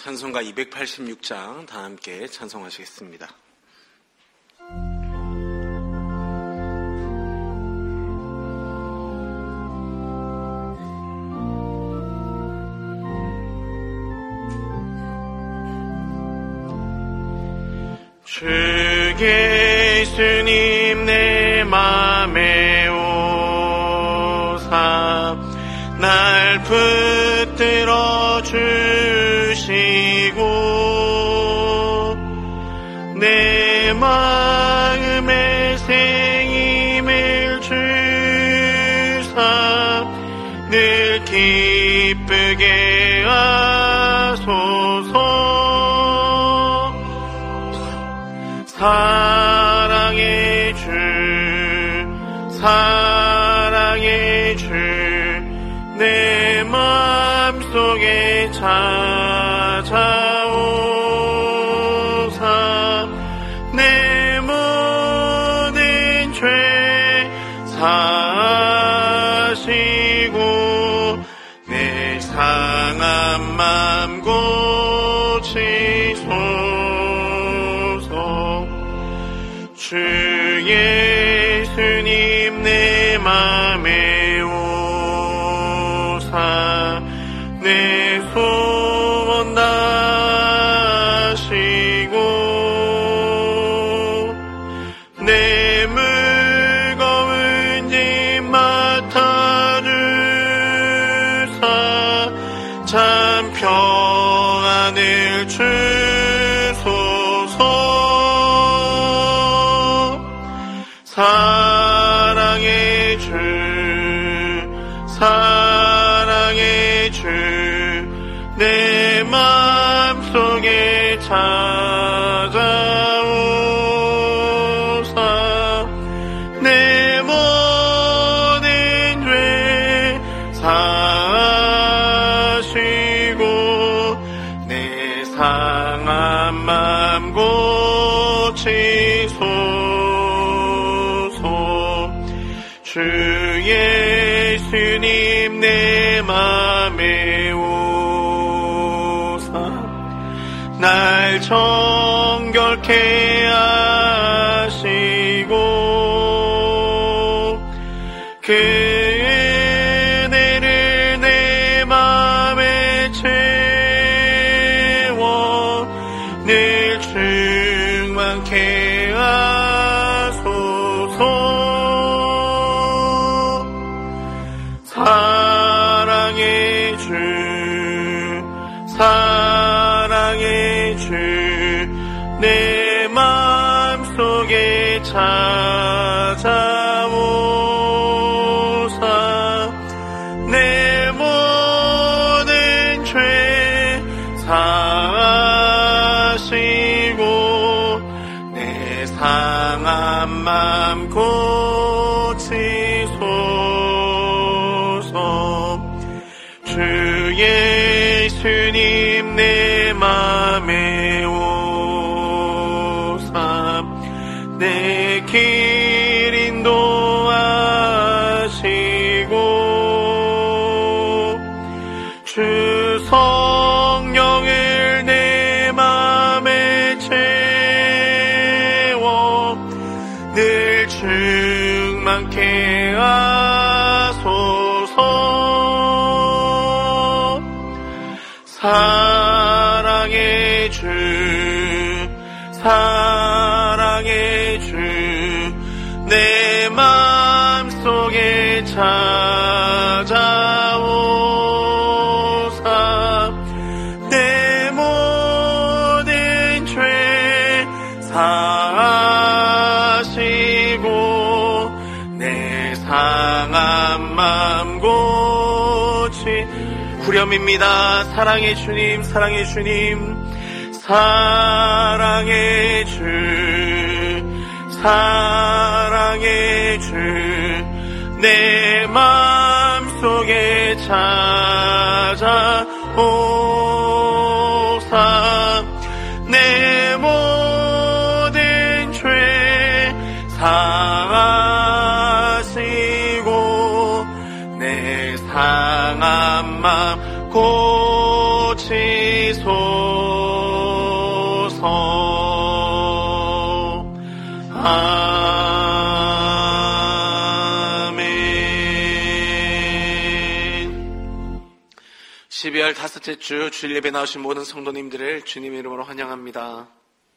찬송가 286장 다 함께 찬송하시겠습니다. 주 예수님 내 맘에 오사 날 붙들어 주시고 내 마음에 새 힘을 주사 늘 기쁘게 하소서. 사랑의 주 사랑의 주 내 마음속에 찾아오사 내 모든 죄 사하시고 내 상한 맘 고치소서. 주 예수님 내 맘에 오사 내 소원 다하시고 내 무거운 짐 맡아주사 참 평안을 주소서. 사랑의 주 사랑의 주 내 마음속에 찾아오사 내 모든 죄 사하시고 내 상한 맘 고치소서. 주 예수님 내 맘에 오사 날 정결케 하시고 그 은혜를 내 맘에 채워 늘 충만케 하소서. 사랑의 주 사랑의 주 내 마음속에 찾아오사 내 모든 죄 사하시고 내 상한 맘 고치소서. 주 예수님 내 맘에 오사 내 길 인도하시고 주 성령을 내 맘에 채워 늘 충만케 하소서. 사랑의 주 사랑의 주 내 마음속에 찾아오사 내 모든 죄 사하시고 내 상한 맘 고치. 후렴입니다. 사랑의 주님 사랑의 주님 사랑의 주 사랑의 주 내 마음속에 찾아오사 내 모든 죄 사하시고 내 상한 맘 고치소서. 12월 다섯째 주 주일 예배 나오신 모든 성도님들을 주님의 이름으로 환영합니다.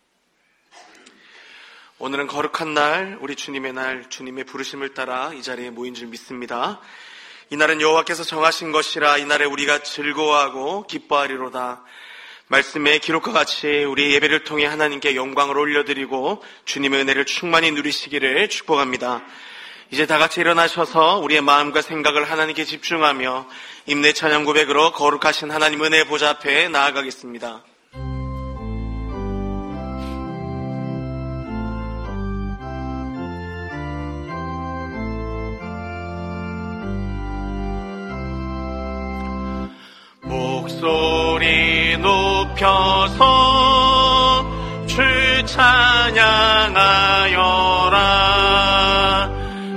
오늘은 거룩한 날, 우리 주님의 날, 주님의 부르심을 따라 이 자리에 모인 줄 믿습니다. 이날은 여호와께서 정하신 것이라 이날에 우리가 즐거워하고 기뻐하리로다. 말씀의 기록과 같이 우리 예배를 통해 하나님께 영광을 올려드리고 주님의 은혜를 충만히 누리시기를 축복합니다. 이제 다 같이 일어나셔서 우리의 마음과 생각을 하나님께 집중하며 임내 찬양 고백으로 거룩하신 하나님 은혜의 보좌 앞에 나아가겠습니다. 목소리 높여서 주 찬양하여라.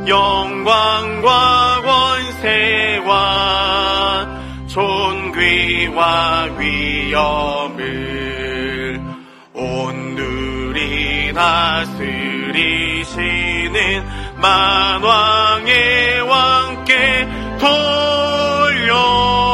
영광과 권세와 존귀와 위엄을 온누리 다스리시는 만왕의 왕께 돌려라.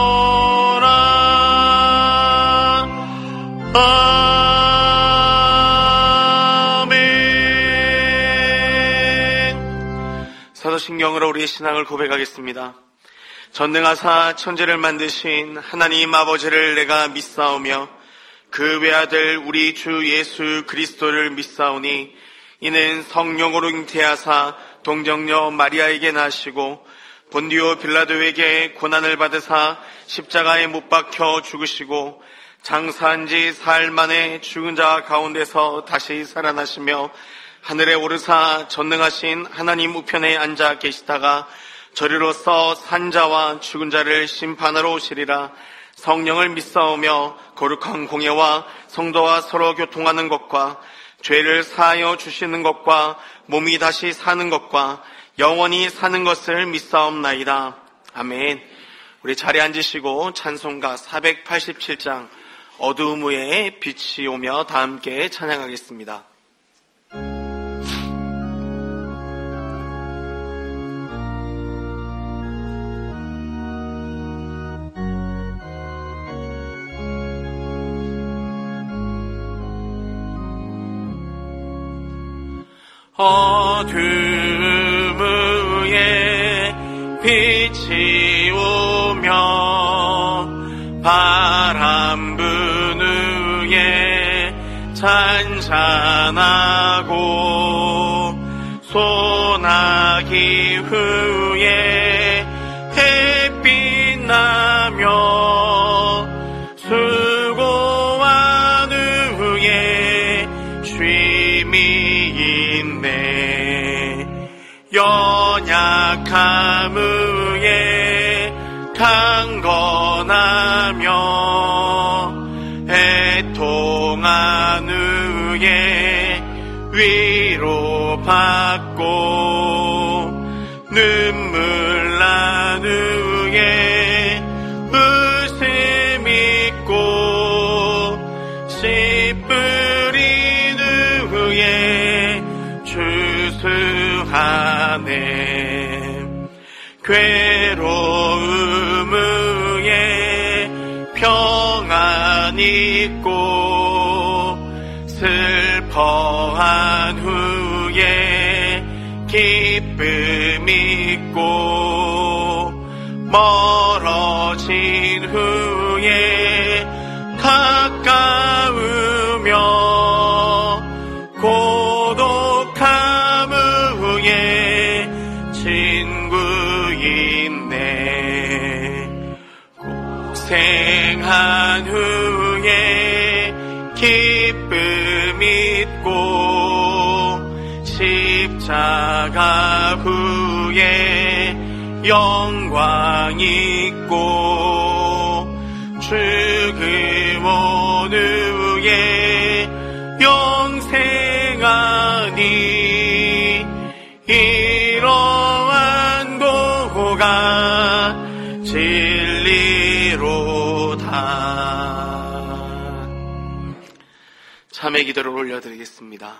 사도신경으로 우리의 신앙을 고백하겠습니다. 전능하사 천지를 만드신 하나님 아버지를 내가 믿사오며 그 외아들 우리 주 예수 그리스도를 믿사오니 이는 성령으로 잉태하사 동정녀 마리아에게 나시고 본디오 빌라도에게 고난을 받으사 십자가에 못 박혀 죽으시고 장사한 지 사흘 만에 죽은 자 가운데서 다시 살아나시며 하늘에 오르사 전능하신 하나님 우편에 앉아 계시다가 저리로서 산자와 죽은 자를 심판하러 오시리라. 성령을 믿사오며 거룩한 공예와 성도와 서로 교통하는 것과 죄를 사하여 주시는 것과 몸이 다시 사는 것과 영원히 사는 것을 믿사옵나이다. 아멘. 우리 자리에 앉으시고 찬송가 487장 어두움 위에 빛이 오며 다 함께 찬양하겠습니다. 어두움 위에 빛이 오며 바람 부는 위에 잔잔하고 소나기 후에 햇빛 나며 수고한 후에 쉼이 있네. 연약함 후에 강건하며 애통한 후에 위로받고 눈물 난 후에 웃음 있고 씨 뿌린 후에 추수하네. 괴로움 후에 평안 있고 슬퍼한 후에 기쁨 있고 멀어진 후에 가까우며 고독함 후에 친구 있네. 고생한 후에 기쁨 있고 십자가 후에 영광 있고 죽음 온 후에 영생하니 이러한 도가 진리로다. 참회 기도를 올려드리겠습니다.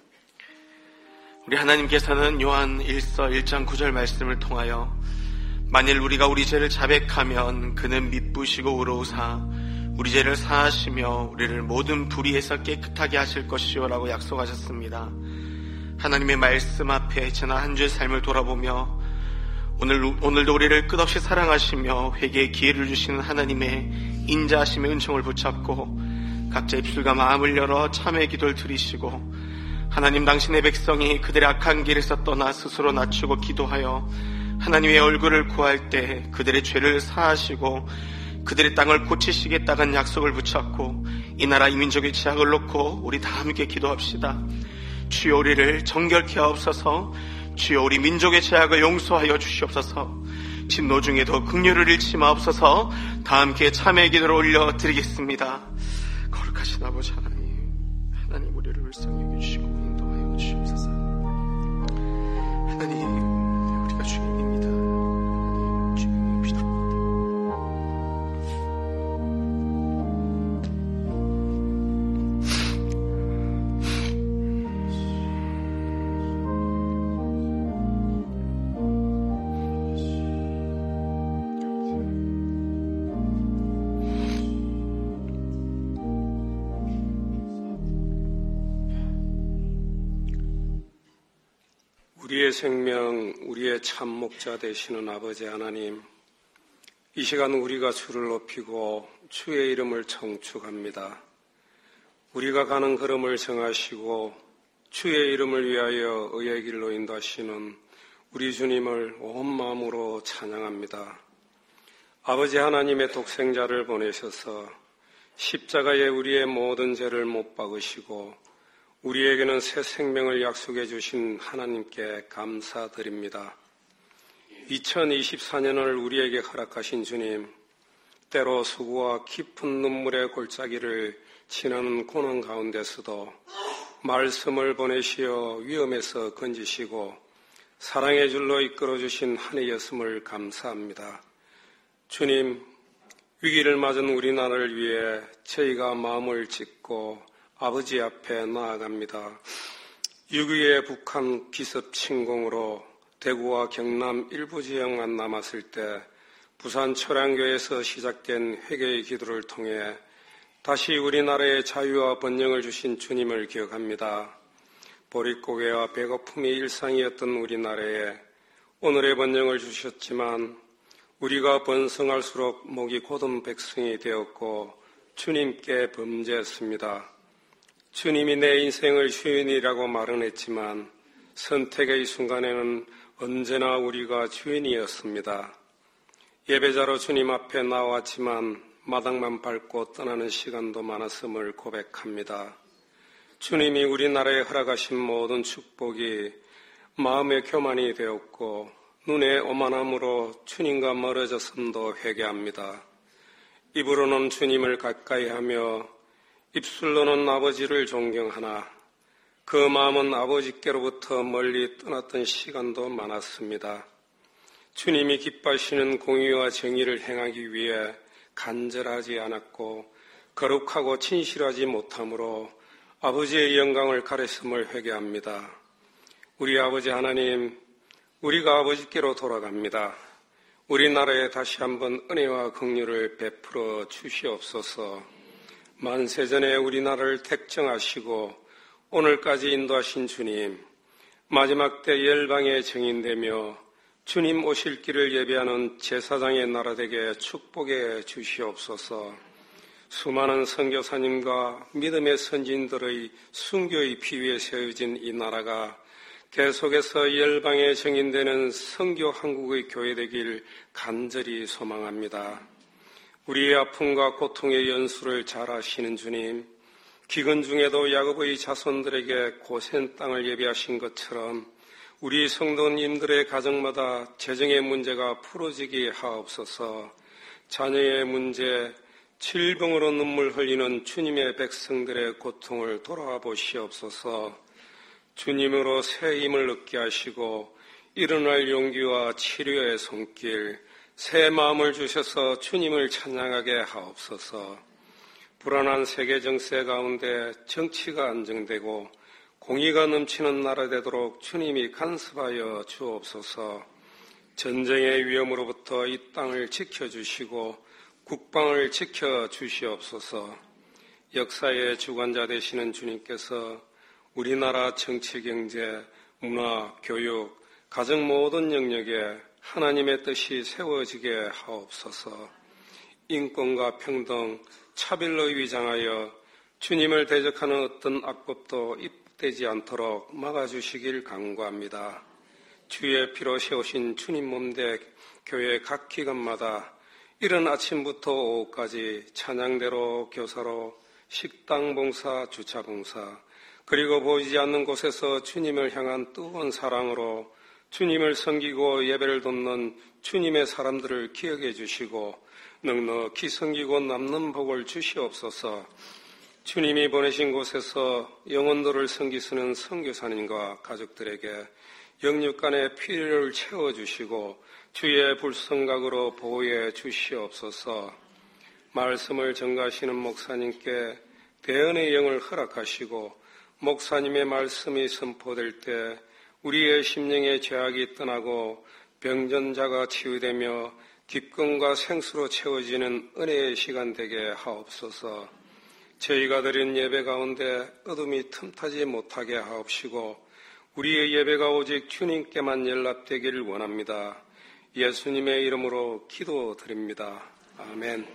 우리 하나님께서는 요한 1서 1장 9절 말씀을 통하여 만일 우리가 우리 죄를 자백하면 그는 미쁘시고 의로우사 우리 죄를 사하시며 우리를 모든 불의에서 깨끗하게 하실 것이요 라고 약속하셨습니다. 하나님의 말씀 앞에 지난 한 주의 삶을 돌아보며 오늘도 우리를 끝없이 사랑하시며 회개의 기회를 주시는 하나님의 인자하심의 은총을 붙잡고 각자 입술과 마음을 열어 참회의 기도를 드리시고, 하나님 당신의 백성이 그들의 악한 길에서 떠나 스스로 낮추고 기도하여 하나님의 얼굴을 구할 때 그들의 죄를 사하시고 그들의 땅을 고치시겠다는 약속을 붙잡고 이 나라 이 민족의 죄악을 놓고 우리 다 함께 기도합시다. 주여 우리를 정결케 하옵소서. 주여 우리 민족의 죄악을 용서하여 주시옵소서. 진노 중에도 긍휼을 잃지 마옵소서. 다 함께 참회의 기도를 올려드리겠습니다. 거룩하신 아버지 하나님, 하나님 우리를 불쌍히 여겨주시고 인도하여 주시옵소서. 하나님, 우리가 주인입니다. 하나님, 주인입니다. 우리의 생명, 우리의 참 목자 되시는 아버지 하나님, 이 시간 우리가 주를 높이고 주의 이름을 청축합니다. 우리가 가는 걸음을 정하시고 주의 이름을 위하여 의의 길로 인도하시는 우리 주님을 온 마음으로 찬양합니다. 아버지 하나님의 독생자를 보내셔서 십자가에 우리의 모든 죄를 못 박으시고 우리에게는 새 생명을 약속해 주신 하나님께 감사드립니다. 2024년을 우리에게 허락하신 주님, 때로 수고와 깊은 눈물의 골짜기를 지나는 고난 가운데서도 말씀을 보내시어 위험에서 건지시고 사랑의 줄로 이끌어 주신 한 해였음을 감사합니다. 주님, 위기를 맞은 우리나라를 위해 저희가 마음을 찢고 아버지 앞에 나아갑니다. 6.25의 북한 기습 침공으로 대구와 경남 일부 지역만 남았을 때 부산 초량교에서 시작된 회개의 기도를 통해 다시 우리나라의 자유와 번영을 주신 주님을 기억합니다. 보릿고개와 배고픔이 일상이었던 우리나라에 오늘의 번영을 주셨지만 우리가 번성할수록 목이 곧은 백성이 되었고 주님께 범죄했습니다. 주님이 내 인생을 주인이라고 말은 했지만 선택의 이 순간에는 언제나 우리가 주인이었습니다. 예배자로 주님 앞에 나왔지만 마당만 밟고 떠나는 시간도 많았음을 고백합니다. 주님이 우리나라에 허락하신 모든 축복이 마음의 교만이 되었고 눈의 오만함으로 주님과 멀어졌음도 회개합니다. 입으로는 주님을 가까이 하며 입술로는 아버지를 존경하나 그 마음은 아버지께로부터 멀리 떠났던 시간도 많았습니다. 주님이 기뻐하시는 공의와 정의를 행하기 위해 간절하지 않았고 거룩하고 진실하지 못함으로 아버지의 영광을 가렸음을 회개합니다. 우리 아버지 하나님, 우리가 아버지께로 돌아갑니다. 우리나라에 다시 한번 은혜와 긍휼을 베풀어 주시옵소서. 만세전에 우리나라를 택정하시고 오늘까지 인도하신 주님, 마지막 때 열방에 증인되며 주님 오실 길을 예비하는 제사장의 나라 되게 축복해 주시옵소서. 수많은 선교사님과 믿음의 선진들의 순교의 피 위에 세워진 이 나라가 계속해서 열방에 증인되는 선교 한국의 교회 되길 간절히 소망합니다. 우리의 아픔과 고통의 연수를 잘 아시는 주님, 기근 중에도 야곱의 자손들에게 고센 땅을 예비하신 것처럼 우리 성도님들의 가정마다 재정의 문제가 풀어지게 하옵소서. 자녀의 문제, 질병으로 눈물 흘리는 주님의 백성들의 고통을 돌아보시옵소서. 주님으로 새 힘을 얻게 하시고 일어날 용기와 치료의 손길, 새 마음을 주셔서 주님을 찬양하게 하옵소서. 불안한 세계 정세 가운데 정치가 안정되고 공의가 넘치는 나라 되도록 주님이 간섭하여 주옵소서. 전쟁의 위험으로부터 이 땅을 지켜주시고 국방을 지켜주시옵소서. 역사의 주관자 되시는 주님께서 우리나라 정치, 경제, 문화, 교육, 가정 모든 영역에 하나님의 뜻이 세워지게 하옵소서. 인권과 평등, 차별로 위장하여 주님을 대적하는 어떤 악법도 입되지 않도록 막아주시길 간구합니다. 주의 피로 세우신 주님 몸대 교회 각 기관마다 이른 아침부터 오후까지 찬양대로, 교사로, 식당 봉사, 주차 봉사, 그리고 보이지 않는 곳에서 주님을 향한 뜨거운 사랑으로 주님을 섬기고 예배를 돕는 주님의 사람들을 기억해 주시고 넉넉히 섬기고 남는 복을 주시옵소서. 주님이 보내신 곳에서 영혼들을 섬기시는 선교사님과 가족들에게 영육간의 필요를 채워주시고 주의 불성각으로 보호해 주시옵소서. 말씀을 전가하시는 목사님께 대언의 영을 허락하시고 목사님의 말씀이 선포될 때 우리의 심령의 죄악이 떠나고 병전자가 치유되며 기쁨과 생수로 채워지는 은혜의 시간 되게 하옵소서. 저희가 드린 예배 가운데 어둠이 틈타지 못하게 하옵시고 우리의 예배가 오직 주님께만 연락되기를 원합니다. 예수님의 이름으로 기도드립니다. 아멘.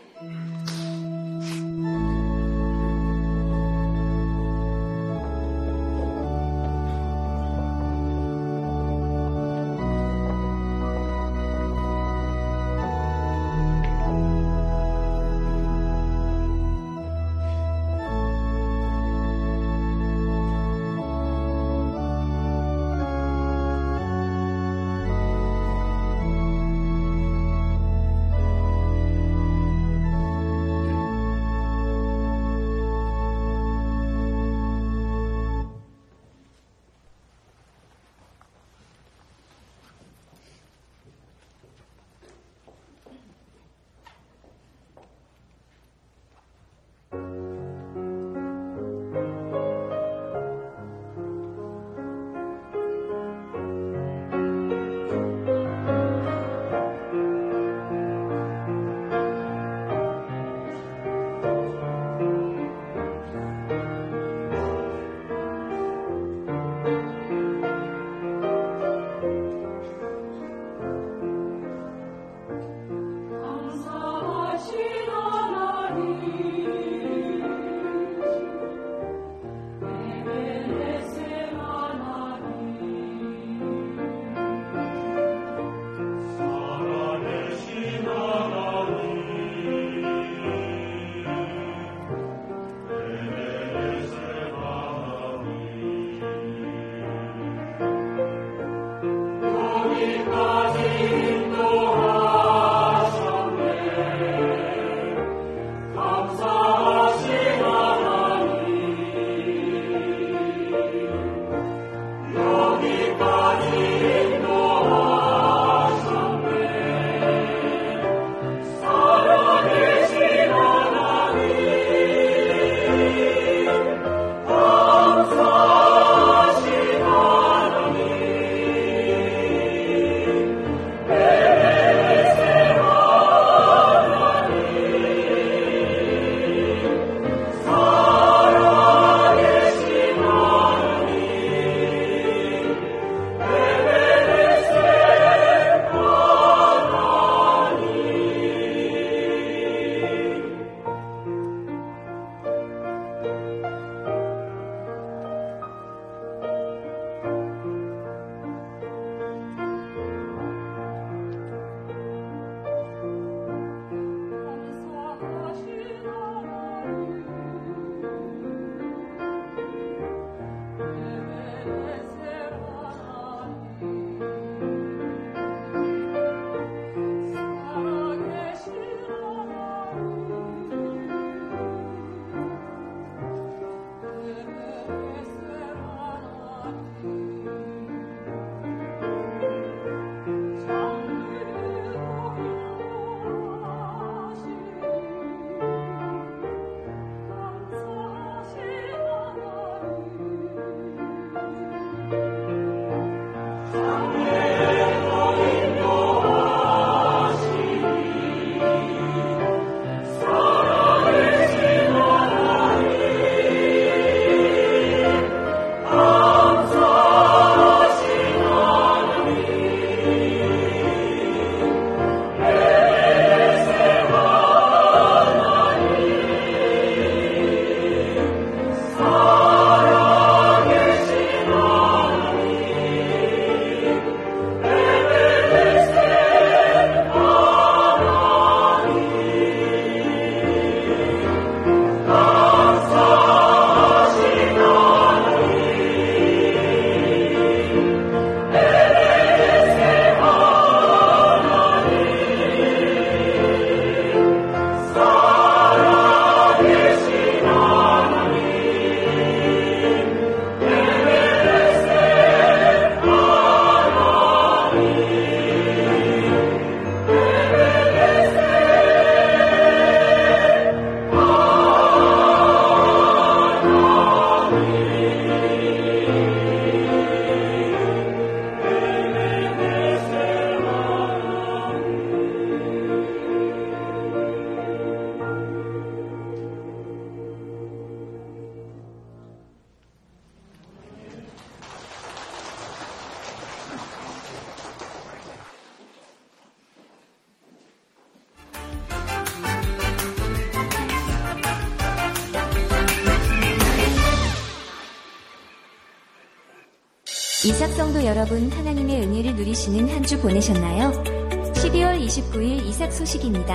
이삭 성도 여러분, 하나님의 은혜를 누리시는 한 주 보내셨나요? 12월 29일 이삭 소식입니다.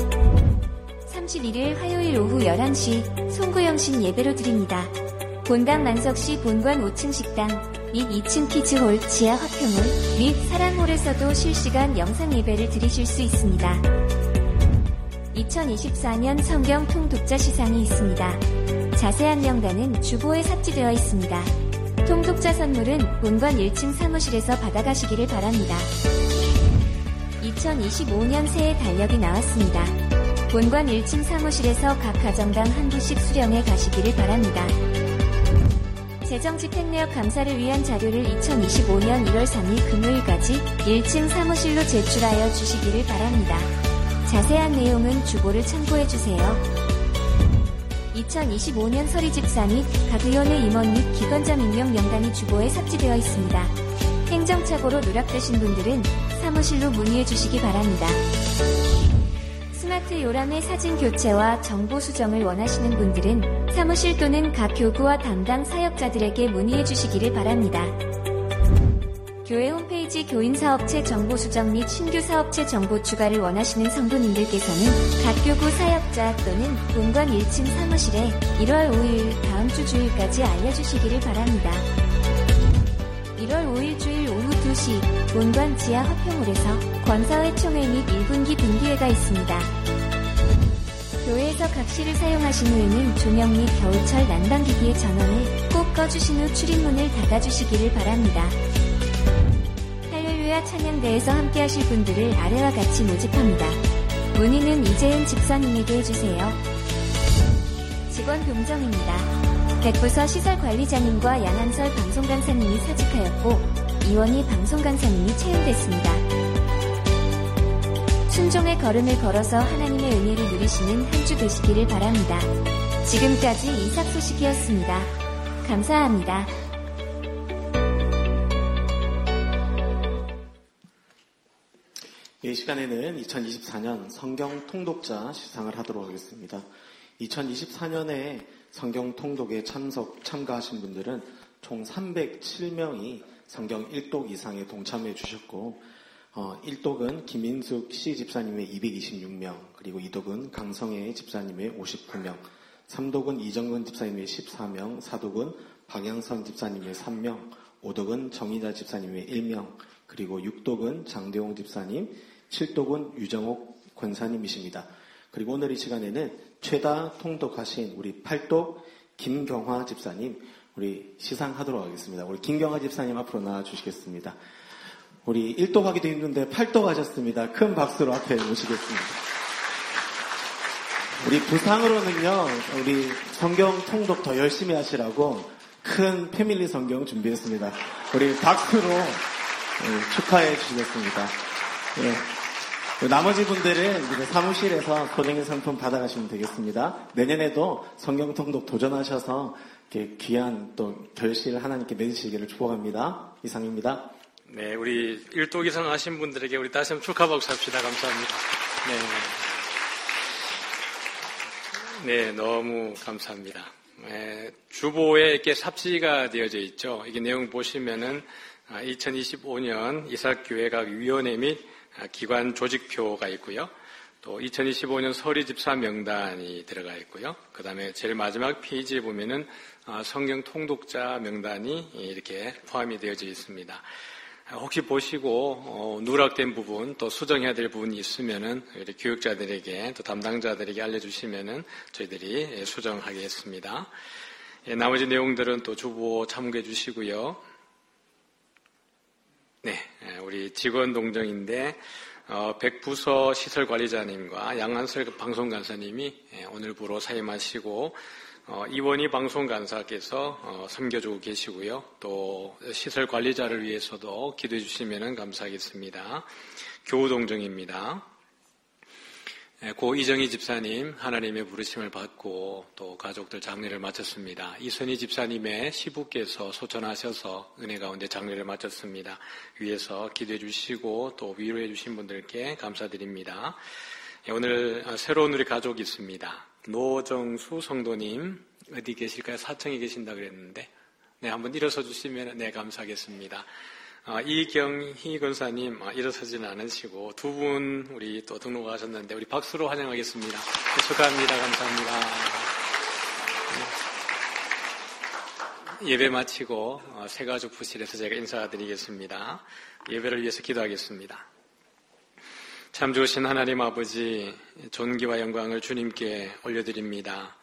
31일 화요일 오후 11시 송구영신 예배로 드립니다. 본당 만석시 본관 5층 식당 및 2층 키즈홀, 지하 화평홀 및 사랑홀에서도 실시간 영상 예배를 드리실 수 있습니다. 2024년 성경 통독자 시상이 있습니다. 자세한 명단은 주보에 삭제되어 있습니다. 통독자 선물은 본관 1층 사무실에서 받아가시기를 바랍니다. 2025년 새해 달력이 나왔습니다. 본관 1층 사무실에서 각 가정당 한 부씩 수령해 가시기를 바랍니다. 재정집행내역 감사를 위한 자료를 2025년 1월 3일 금요일까지 1층 사무실로 제출하여 주시기를 바랍니다. 자세한 내용은 주보를 참고해주세요. 2025년 서리집사 및 각 의원의 임원 및 기관장 임명 명단이 주보에 삭제되어 있습니다. 행정착오로 누락되신 분들은 사무실로 문의해 주시기 바랍니다. 스마트 요람의 사진 교체와 정보 수정을 원하시는 분들은 사무실 또는 각 교구와 담당 사역자들에게 문의해 주시기를 바랍니다. 교회 홈페이지 교인사업체 정보 수정 및 신규 사업체 정보 추가를 원하시는 성도님들께서는 각 교구 사역자 또는 본관 1층 사무실에 1월 5일 다음 주 주일까지 알려주시기를 바랍니다. 1월 5일 주일 오후 2시 본관 지하 화평홀에서 권사회 총회 및 1분기 분기회가 있습니다. 교회에서 각실을 사용하신 후에는 조명 및 겨울철 난방기기의 전원을 꼭 꺼주신 후 출입문을 닫아주시기를 바랍니다. 할렐루야 찬양대에서 함께하실 분들을 아래와 같이 모집합니다. 문의는 이재은 집사님에게 해주세요. 직원 동정입니다. 백부서 시설관리자님과 양한설 방송강사님이 사직하였고 이원희 방송강사님이 채용됐습니다. 순종의 걸음을 걸어서 하나님의 은혜를 누리시는 한 주 되시기를 바랍니다. 지금까지 이삭 소식이었습니다. 감사합니다. 이 시간에는 2024년 성경 통독자 시상을 하도록 하겠습니다. 2024년에 성경 통독에 참가하신 분들은 총 307명이 성경 1독 이상에 동참해 주셨고 1독은 김인숙 씨 집사님의 226명, 그리고 2독은 강성애 집사님의 59명, 3독은 이정근 집사님의 14명, 4독은 박양선 집사님의 3명, 5독은 정희자 집사님의 1명, 그리고 6독은 장대홍 집사님, 7독은 유정옥 권사님이십니다. 그리고 오늘 이 시간에는 최다 통독하신 우리 8독 김경화 집사님, 우리 시상하도록 하겠습니다. 우리 김경화 집사님 앞으로 나와주시겠습니다. 우리 1독 하기도 힘든데 8독 하셨습니다. 큰 박수로 앞에 모시겠습니다. 우리 부상으로는요, 우리 성경 통독 더 열심히 하시라고 큰 패밀리 성경 준비했습니다. 우리 박수로 축하해 주시겠습니다. 네. 나머지 분들은 사무실에서 소정의 상품 받아가시면 되겠습니다. 내년에도 성경 통독 도전하셔서 이렇게 귀한 또 결실을 하나님께 맺으시기를 축복합니다. 이상입니다. 네, 우리 1독 이상 하신 분들에게 우리 다시 한번 축하 박수 합시다. 감사합니다. 네, 너무 감사합니다. 주보에 이렇게 삽시가 되어져 있죠. 이게 내용 보시면은 2025년 이삭교회각 위원회 및 기관 조직표가 있고요. 또 2025년 서리집사 명단이 들어가 있고요. 그 다음에 제일 마지막 페이지에 보면은 성경 통독자 명단이 이렇게 포함이 되어져 있습니다. 혹시 보시고 누락된 부분 또 수정해야 될 부분이 있으면은 우리 교육자들에게 또 담당자들에게 알려주시면은 저희들이 수정하겠습니다. 나머지 내용들은 또 주보 참고해 주시고요. 네, 우리 직원 동정인데 백부서 시설관리자님과 양한설 방송간사님이 오늘부로 사임하시고 이원희 방송간사께서 섬겨주고 계시고요. 또 시설관리자를 위해서도 기도해 주시면 감사하겠습니다. 교우동정입니다. 고 이정희 집사님 하나님의 부르심을 받고 또 가족들 장례를 마쳤습니다. 이선희 집사님의 시부께서 소천하셔서 은혜 가운데 장례를 마쳤습니다. 위에서 기도해 주시고 또 위로해 주신 분들께 감사드립니다. 오늘 새로운 우리 가족이 있습니다. 노정수 성도님 어디 계실까요? 사청에 계신다 그랬는데 네, 한번 일어서 주시면 네, 감사하겠습니다. 이경희 권사님 일어서지는 않으시고 두 분 우리 또 등록하셨는데 우리 박수로 환영하겠습니다. 네, 축하합니다. 감사합니다. 네. 예배 마치고 새가족부실에서 제가 인사드리겠습니다. 예배를 위해서 기도하겠습니다. 참 좋으신 하나님 아버지, 존귀와 영광을 주님께 올려드립니다.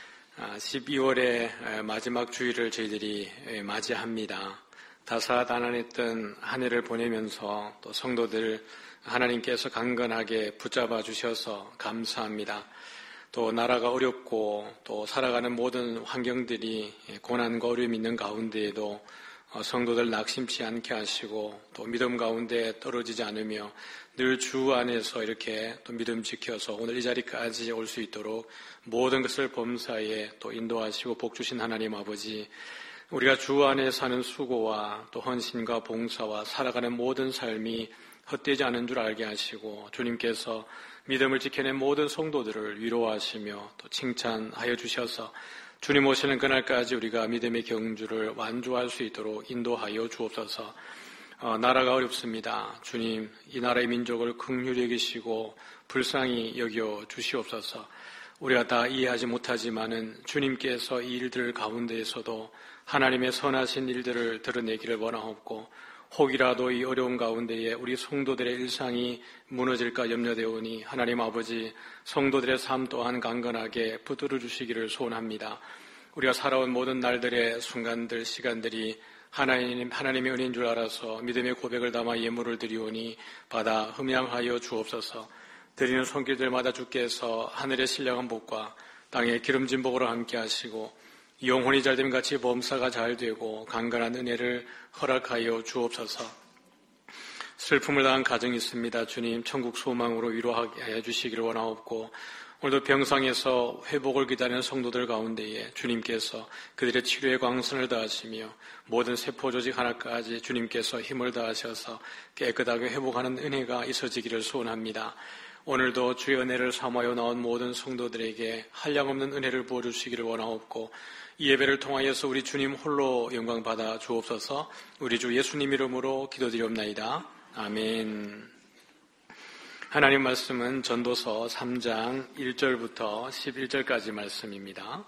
12월의 마지막 주일을 저희들이 맞이합니다. 다사다난했던 한 해를 보내면서 또 성도들 하나님께서 강건하게 붙잡아 주셔서 감사합니다. 또 나라가 어렵고 또 살아가는 모든 환경들이 고난과 어려움이 있는 가운데에도 성도들 낙심치 않게 하시고 또 믿음 가운데 떨어지지 않으며 늘 주 안에서 이렇게 또 믿음 지켜서 오늘 이 자리까지 올 수 있도록 모든 것을 범사에 또 인도하시고 복 주신 하나님 아버지, 우리가 주 안에 사는 수고와 또 헌신과 봉사와 살아가는 모든 삶이 헛되지 않은 줄 알게 하시고 주님께서 믿음을 지켜낸 모든 성도들을 위로하시며 또 칭찬하여 주셔서 주님 오시는 그날까지 우리가 믿음의 경주를 완주할 수 있도록 인도하여 주옵소서. 나라가 어렵습니다. 주님, 이 나라의 민족을 긍휼히 여기시고 불쌍히 여겨 주시옵소서. 우리가 다 이해하지 못하지만은 주님께서 이 일들 가운데에서도 하나님의 선하신 일들을 드러내기를 원하옵고 혹이라도 이 어려운 가운데에 우리 성도들의 일상이 무너질까 염려되오니 하나님 아버지, 성도들의 삶 또한 강건하게 붙들어 주시기를 소원합니다. 우리가 살아온 모든 날들의 순간들, 시간들이 하나님의 은혜인 줄 알아서 믿음의 고백을 담아 예물을 드리오니 받아 흠양하여 주옵소서. 드리는 손길들마다 주께서 하늘의 신령한 복과 땅의 기름진 복으로 함께 하시고 영혼이 잘됨 같이 범사가 잘되고 강건한 은혜를 허락하여 주옵소서. 슬픔을 당한 가정이 있습니다. 주님, 천국 소망으로 위로하게 해주시기를 원하옵고 오늘도 병상에서 회복을 기다리는 성도들 가운데에 주님께서 그들의 치료의 광선을 다하시며 모든 세포 조직 하나까지 주님께서 힘을 다하셔서 깨끗하게 회복하는 은혜가 있어지기를 소원합니다. 오늘도 주의 은혜를 삼하여 나온 모든 성도들에게 한량없는 은혜를 부어주시기를 원하옵고 이 예배를 통하여서 우리 주님 홀로 영광 받아 주옵소서. 우리 주 예수님 이름으로 기도드리옵나이다. 아멘. 하나님 말씀은 전도서 3장 1절부터 11절까지 말씀입니다.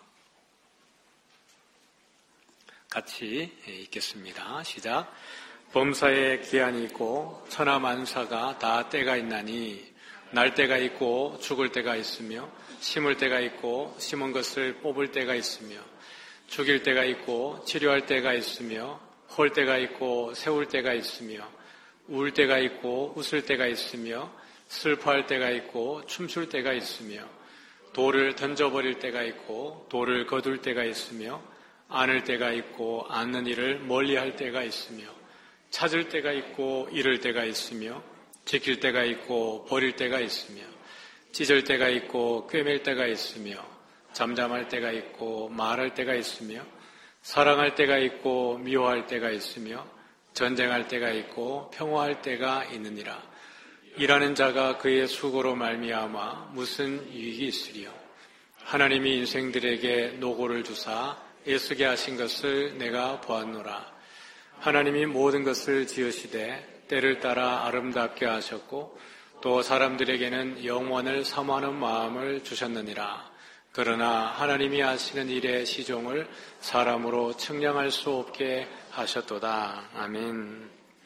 같이 읽겠습니다. 시작. 범사에 기한이 있고 천하만사가 다 때가 있나니 날 때가 있고 죽을 때가 있으며 심을 때가 있고 심은 것을 뽑을 때가 있으며 죽일 때가 있고 치료할 때가 있으며 홀 때가 있고 세울 때가 있으며 울 때가 있고 웃을 때가 있으며 슬퍼할 때가 있고 춤출 때가 있으며 돌을 던져버릴 때가 있고 돌을 거둘 때가 있으며 안을 때가 있고 않는 일을 멀리할 때가 있으며 찾을 때가 있고 잃을 때가 있으며 지킬 때가 있고 버릴 때가 있으며 찢을 때가 있고 꿰맬 때가 있으며 잠잠할 때가 있고 말할 때가 있으며 사랑할 때가 있고 미워할 때가 있으며 전쟁할 때가 있고 평화할 때가 있느니라. 일하는 자가 그의 수고로 말미암아 무슨 유익이 있으리요. 하나님이 인생들에게 노고를 주사 애쓰게 하신 것을 내가 보았노라. 하나님이 모든 것을 지으시되 때를 따라 아름답게 하셨고 또 사람들에게는 영원을 사모하는 마음을 주셨느니라. 그러나 하나님이 하시는 일의 시종을 사람으로 측량할 수 없게 하셨도다. 아멘.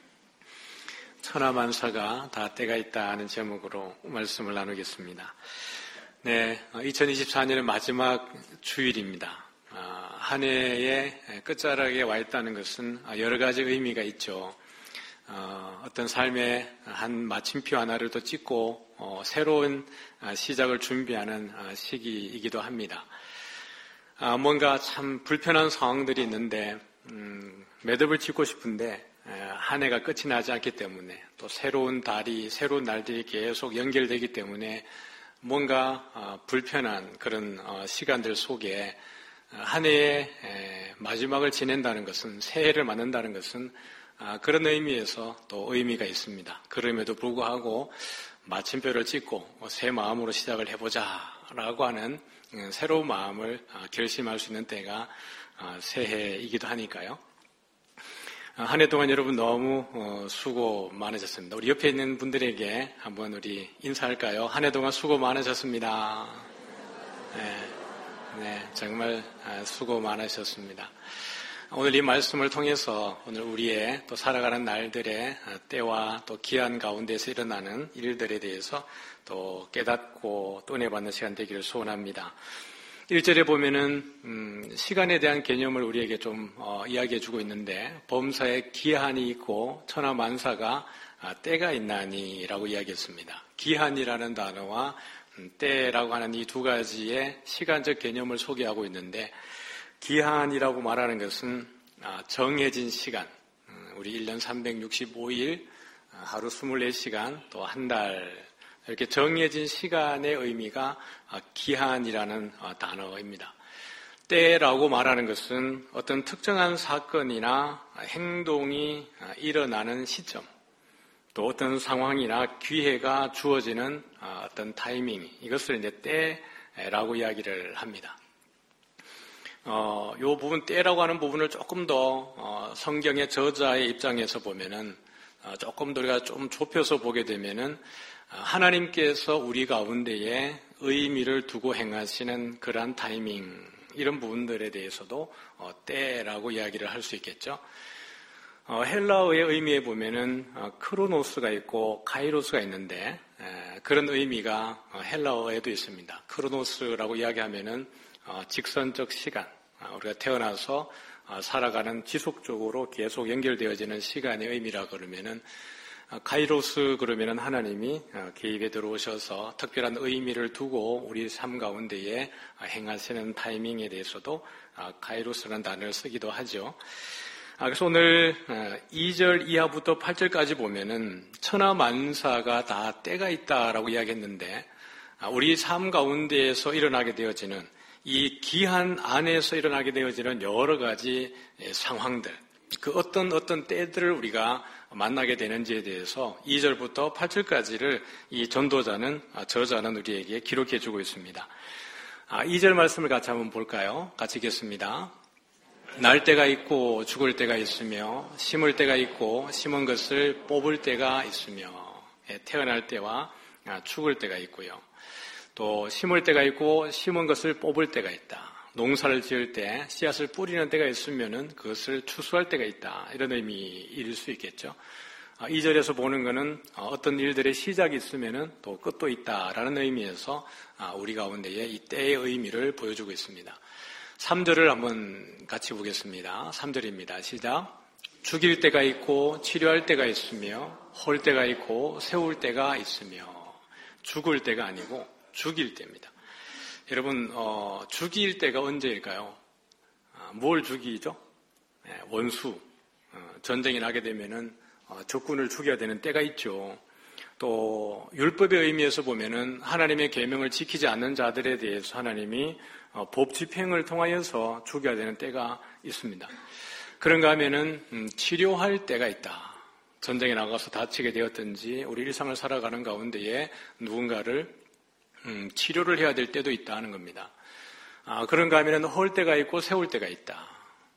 천하만사가 다 때가 있다 하는 제목으로 말씀을 나누겠습니다. 네, 2024년의 마지막 주일입니다. 한 해의 끝자락에 와 있다는 것은 여러 가지 의미가 있죠. 어떤 삶의 한 마침표 하나를 또 찍고 새로운 시작을 준비하는 시기이기도 합니다. 뭔가 참 불편한 상황들이 있는데 매듭을 짓고 싶은데 한 해가 끝이 나지 않기 때문에 또 새로운 달이 새로운 날들이 계속 연결되기 때문에 뭔가 불편한 그런 시간들 속에 한 해의 마지막을 지낸다는 것은 새해를 맞는다는 것은 그런 의미에서 또 의미가 있습니다. 그럼에도 불구하고 마침표를 찍고 새 마음으로 시작을 해보자라고 하는 새로운 마음을 결심할 수 있는 때가 새해이기도 하니까요. 한 해 동안 여러분 너무 수고 많으셨습니다. 우리 옆에 있는 분들에게 한번 우리 인사할까요? 한 해 동안 수고 많으셨습니다. 네, 정말 수고 많으셨습니다. 오늘 이 말씀을 통해서 오늘 우리의 또 살아가는 날들의 때와 또 기한 가운데서 일어나는 일들에 대해서 또 깨닫고 또 은혜 받는 시간 되기를 소원합니다. 1절에 보면은 시간에 대한 개념을 우리에게 좀 이야기해 주고 있는데 범사에 기한이 있고 천하만사가 때가 있나니 라고 이야기했습니다. 기한이라는 단어와 때라고 하는 이 두 가지의 시간적 개념을 소개하고 있는데 기한이라고 말하는 것은 정해진 시간, 우리 1년 365일, 하루 24시간, 또 한 달 이렇게 정해진 시간의 의미가 기한이라는 단어입니다. 때라고 말하는 것은 어떤 특정한 사건이나 행동이 일어나는 시점, 또 어떤 상황이나 기회가 주어지는 어떤 타이밍, 이것을 이제 때라고 이야기를 합니다. 요 부분, 때라고 하는 부분을 조금 더 성경의 저자의 입장에서 보면은 조금 더 우리가 좀 좁혀서 보게 되면은 하나님께서 우리 가운데에 의미를 두고 행하시는 그러한 타이밍, 이런 부분들에 대해서도 때라고 이야기를 할 수 있겠죠. 헬라어의 의미에 보면은 크로노스가 있고 카이로스가 있는데 그런 의미가 헬라어에도 있습니다. 크로노스라고 이야기하면은 직선적 시간, 우리가 태어나서 살아가는 지속적으로 계속 연결되어지는 시간의 의미라 그러면은 카이로스 그러면은 하나님이 개입에 들어오셔서 특별한 의미를 두고 우리 삶 가운데에 행하시는 타이밍에 대해서도 카이로스라는 단어를 쓰기도 하죠. 그래서 오늘 2절 이하부터 8절까지 보면은 천하만사가 다 때가 있다라고 이야기했는데 우리 삶 가운데에서 일어나게 되어지는 이 기한 안에서 일어나게 되어지는 여러 가지 상황들, 그 어떤 때들을 우리가 만나게 되는지에 대해서 2절부터 8절까지를 이 저자는 우리에게 기록해 주고 있습니다. 2절 말씀을 같이 한번 볼까요? 같이 읽겠습니다. 날 때가 있고 죽을 때가 있으며 심을 때가 있고 심은 것을 뽑을 때가 있으며, 태어날 때와 죽을 때가 있고요. 또 심을 때가 있고 심은 것을 뽑을 때가 있다. 농사를 지을 때 씨앗을 뿌리는 때가 있으면은 그것을 추수할 때가 있다. 이런 의미일 수 있겠죠. 2절에서 보는 것은 어떤 일들의 시작이 있으면은 또 끝도 있다라는 의미에서 우리 가운데에 이 때의 의미를 보여주고 있습니다. 3절을 한번 같이 보겠습니다. 3절입니다. 시작. 죽일 때가 있고 치료할 때가 있으며 헐 때가 있고 세울 때가 있으며, 죽을 때가 아니고 죽일 때입니다. 여러분, 죽일 때가 언제일까요? 뭘 죽이죠? 원수. 전쟁이 나게 되면은 적군을 죽여야 되는 때가 있죠. 또 율법의 의미에서 보면은 하나님의 계명을 지키지 않는 자들에 대해서 하나님이 법 집행을 통하여서 죽여야 되는 때가 있습니다. 그런가 하면은 치료할 때가 있다. 전쟁에 나가서 다치게 되었든지 우리 일상을 살아가는 가운데에 누군가를 치료를 해야 될 때도 있다는 겁니다. 그런가 하면 헐 때가 있고 세울 때가 있다.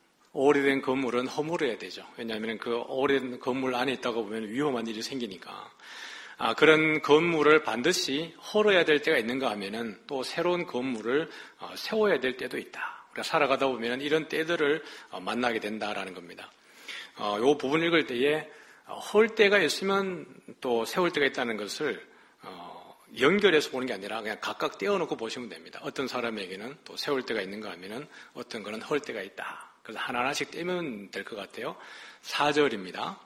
오래된 건물은 허물어야 되죠. 왜냐하면 그 오래된 건물 안에 있다가 보면 위험한 일이 생기니까. 그런 건물을 반드시 헐어야 될 때가 있는가 하면은 또 새로운 건물을 세워야 될 때도 있다. 우리가 살아가다 보면 이런 때들을 만나게 된다라는 겁니다. 이 부분 읽을 때에 헐 때가 있으면 또 세울 때가 있다는 것을 연결해서 보는 게 아니라 그냥 각각 떼어놓고 보시면 됩니다. 어떤 사람에게는 또 세울 때가 있는가 하면은 어떤 거는 헐 때가 있다. 그래서 하나하나씩 떼면 될 것 같아요. 4절입니다.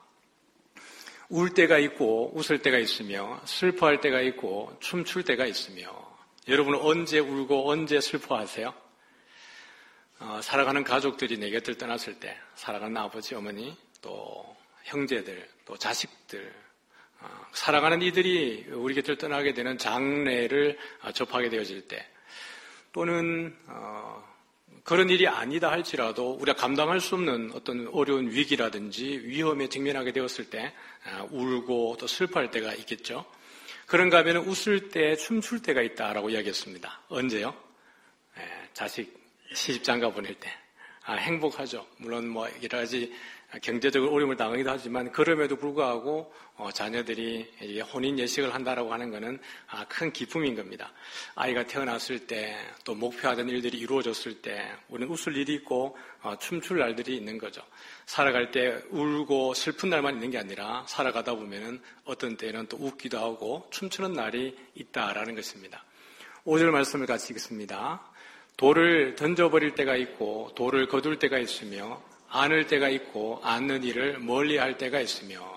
울 때가 있고 웃을 때가 있으며 슬퍼할 때가 있고 춤출 때가 있으며. 여러분은 언제 울고 언제 슬퍼하세요? 살아가는 가족들이 내 곁을 떠났을 때, 살아가는 아버지, 어머니, 또 형제들, 또 자식들, 살아가는 이들이 우리 곁을 떠나게 되는 장례를 접하게 되어질 때, 또는 그런 일이 아니다 할지라도 우리가 감당할 수 없는 어떤 어려운 위기라든지 위험에 직면하게 되었을 때 울고 또 슬퍼할 때가 있겠죠. 그런가 하면 웃을 때 춤출 때가 있다라고 이야기했습니다. 언제요? 자식 시집장가 보낼 때, 행복하죠. 물론 여러 가지 경제적으로 어려움을 당하기도 하지만 그럼에도 불구하고 자녀들이 혼인 예식을 한다라고 하는 것은 큰 기쁨인 겁니다. 아이가 태어났을 때 또 목표하던 일들이 이루어졌을 때 우리는 웃을 일이 있고 춤출 날들이 있는 거죠. 살아갈 때 울고 슬픈 날만 있는 게 아니라 살아가다 보면은 어떤 때는 또 웃기도 하고 춤추는 날이 있다라는 것입니다. 5절 말씀을 같이 읽겠습니다. 돌을 던져버릴 때가 있고 돌을 거둘 때가 있으며 안을 때가 있고 안는 일을 멀리할 때가 있으며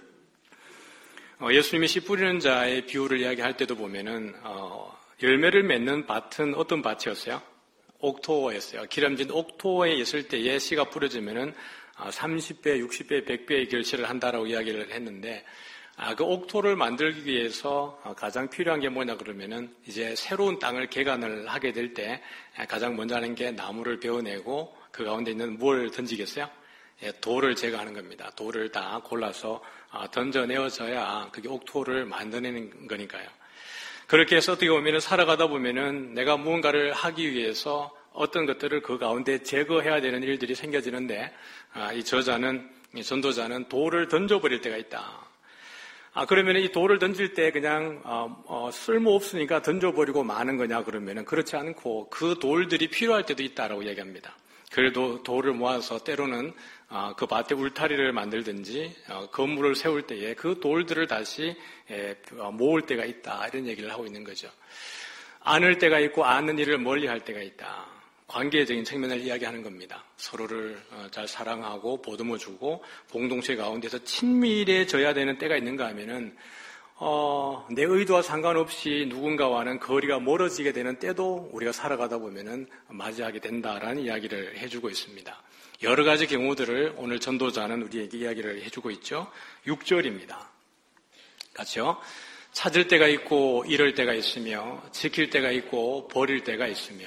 예수님이 씨 뿌리는 자의 비유를 이야기할 때도 보면은 열매를 맺는 밭은 어떤 밭이었어요? 옥토였어요. 기름진 옥토에 있을 때에 씨가 뿌려지면은 30배, 60배, 100배의 결실을 한다라고 이야기를 했는데 그 옥토를 만들기 위해서 가장 필요한 게 뭐냐 그러면은 이제 새로운 땅을 개간을 하게 될 때 가장 먼저 하는 게 나무를 베어내고 그 가운데 있는 뭘 던지겠어요? 돌을 제거하는 겁니다. 돌을 다 골라서 던져내어져야 그게 옥토를 만들어내는 거니까요. 그렇게 해서 어떻게 보면은 살아가다 보면은 내가 무언가를 하기 위해서 어떤 것들을 그 가운데 제거해야 되는 일들이 생겨지는데 이 전도자는 돌을 던져버릴 때가 있다. 그러면 이 돌을 던질 때 그냥 쓸모없으니까 던져버리고 마는 거냐 그러면은 그렇지 않고 그 돌들이 필요할 때도 있다라고 이야기합니다. 그래도 돌을 모아서 때로는 그 밭에 울타리를 만들든지 건물을 세울 때에 그 돌들을 다시 모을 때가 있다 이런 얘기를 하고 있는 거죠. 안을 때가 있고 아는 일을 멀리할 때가 있다. 관계적인 측면을 이야기하는 겁니다. 서로를 잘 사랑하고 보듬어주고 공동체 가운데서 친밀해져야 되는 때가 있는가 하면은 내 의도와 상관없이 누군가와는 거리가 멀어지게 되는 때도 우리가 살아가다 보면은 맞이하게 된다라는 이야기를 해주고 있습니다. 여러 가지 경우들을 오늘 전도자는 우리에게 이야기를 해주고 있죠. 6절입니다. 같이요. 찾을 때가 있고 잃을 때가 있으며 지킬 때가 있고 버릴 때가 있으며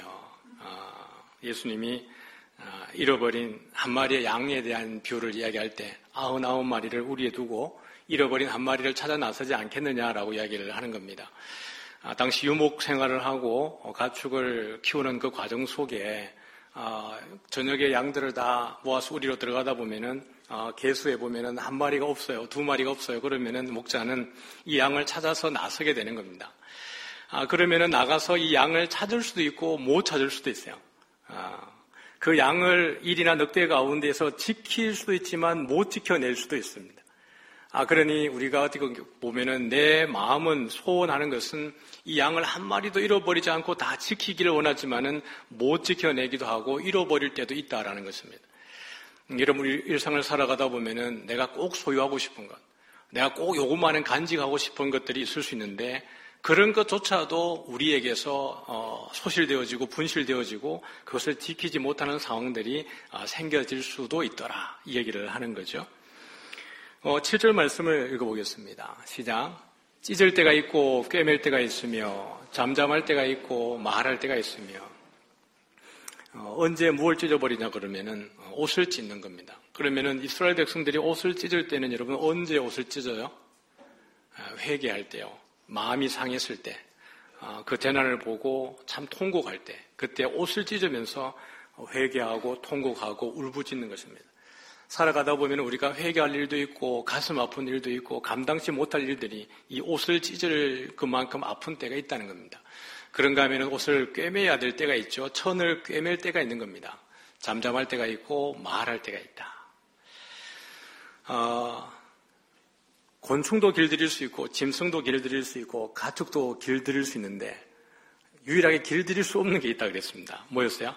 예수님이 잃어버린 한 마리의 양에 대한 비유를 이야기할 때 99마리를 우리에 두고 잃어버린 한 마리를 찾아 나서지 않겠느냐라고 이야기를 하는 겁니다. 당시 유목 생활을 하고 가축을 키우는 그 과정 속에 저녁에 양들을 다 모아서 우리로 들어가다 보면은 개수해 보면은 한 마리가 없어요, 두 마리가 없어요. 그러면은 목자는 이 양을 찾아서 나서게 되는 겁니다. 그러면은 나가서 이 양을 찾을 수도 있고 못 찾을 수도 있어요. 그 양을 일이나 늑대 가운데서 지킬 수도 있지만 못 지켜낼 수도 있습니다. 그러니 우리가 어떻게 보면은 내 마음은 소원하는 것은 이 양을 한 마리도 잃어버리지 않고 다 지키기를 원하지만은 못 지켜내기도 하고 잃어버릴 때도 있다라는 것입니다. 여러분 일상을 살아가다 보면은 내가 꼭 소유하고 싶은 것, 내가 꼭 요것만은 간직하고 싶은 것들이 있을 수 있는데 그런 것조차도 우리에게서 소실되어지고 분실되어지고 그것을 지키지 못하는 상황들이 생겨질 수도 있더라 이 얘기를 하는 거죠. 7절 말씀을 읽어보겠습니다. 시작. 찢을 때가 있고 꿰맬 때가 있으며 잠잠할 때가 있고 말할 때가 있으며 언제 무엇을 찢어버리냐 그러면은 옷을 찢는 겁니다. 그러면은 이스라엘 백성들이 옷을 찢을 때는 여러분 언제 옷을 찢어요? 회개할 때요. 마음이 상했을 때, 그 재난을 보고 참 통곡할 때, 그때 옷을 찢으면서 회개하고 통곡하고 울부짖는 것입니다. 살아가다 보면 우리가 회개할 일도 있고 가슴 아픈 일도 있고 감당치 못할 일들이 이 옷을 찢을 그만큼 아픈 때가 있다는 겁니다. 그런가 하면 옷을 꿰매야 될 때가 있죠. 천을 꿰맬 때가 있는 겁니다. 잠잠할 때가 있고 말할 때가 있다. 곤충도 길들일 수 있고 짐승도 길들일 수 있고 가축도 길들일 수 있는데 유일하게 길들일 수 없는 게 있다 그랬습니다. 뭐였어요?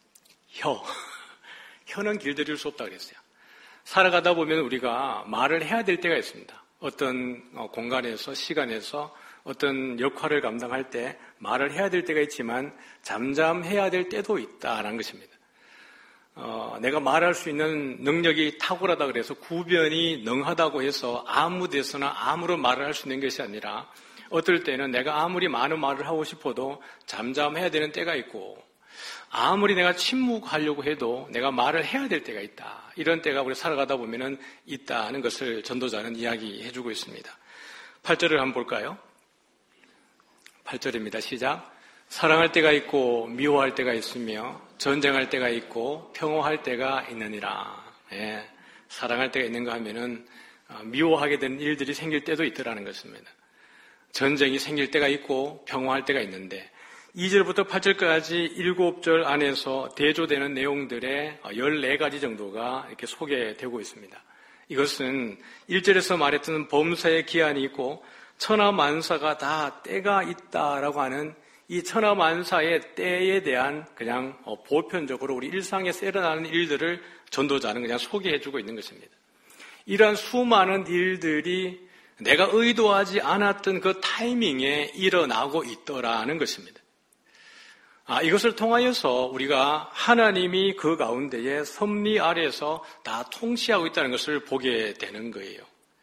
혀는 길들일 수 없다 그랬어요. 살아가다 보면 우리가 말을 해야 될 때가 있습니다. 어떤 공간에서 시간에서 어떤 역할을 감당할 때 말을 해야 될 때가 있지만 잠잠해야 될 때도 있다라는 것입니다. 내가 말할 수 있는 능력이 탁월하다 그래서 구변이 능하다고 해서 아무 데서나 아무런 말을 할 수 있는 것이 아니라 어떨 때는 내가 아무리 많은 말을 하고 싶어도 잠잠해야 되는 때가 있고 아무리 내가 침묵하려고 해도 내가 말을 해야 될 때가 있다. 이런 때가 우리 살아가다 보면은 있다는 것을 전도자는 이야기해주고 있습니다. 8절을 한번 볼까요? 8절입니다. 시작. 사랑할 때가 있고 미워할 때가 있으며 전쟁할 때가 있고 평화할 때가 있느니라. 예, 사랑할 때가 있는가 하면은 미워하게 되는 일들이 생길 때도 있더라는 것입니다. 전쟁이 생길 때가 있고 평화할 때가 있는데 2절부터 8절까지 7절 안에서 대조되는 내용들의 14가지 정도가 이렇게 소개되고 있습니다. 이것은 1절에서 말했던 범사의 기한이 있고 천하만사가 다 때가 있다라고 하는 이 천하만사의 때에 대한 그냥 보편적으로 우리 일상에서 일어나는 일들을 전도자는 그냥 소개해주고 있는 것입니다. 이러한 수많은 일들이 내가 의도하지 않았던 그 타이밍에 일어나고 있더라는 것입니다. 이것을 통하여서 우리가 하나님이 그 가운데에 섭리 아래에서 다 통치하고 있다는 것을 보게 되는 거예요.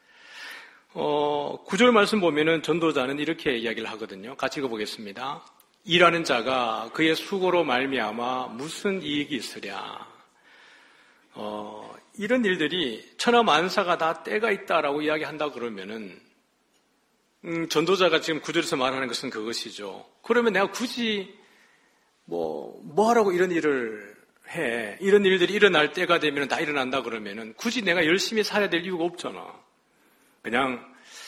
9절 말씀 보면은 전도자는 이렇게 이야기를 하거든요. 같이 읽어보겠습니다. 일하는 자가 그의 수고로 말미암아 무슨 이익이 있으랴. 이런 일들이 천하만사가 다 때가 있다라고 이야기한다 그러면은 전도자가 지금 9절에서 말하는 것은 그것이죠. 그러면 내가 굳이 뭐 하라고 이런 일을 해. 이런 일들이 일어날 때가 되면 다 일어난다 그러면은 굳이 내가 열심히 살아야 될 이유가 없잖아. 그냥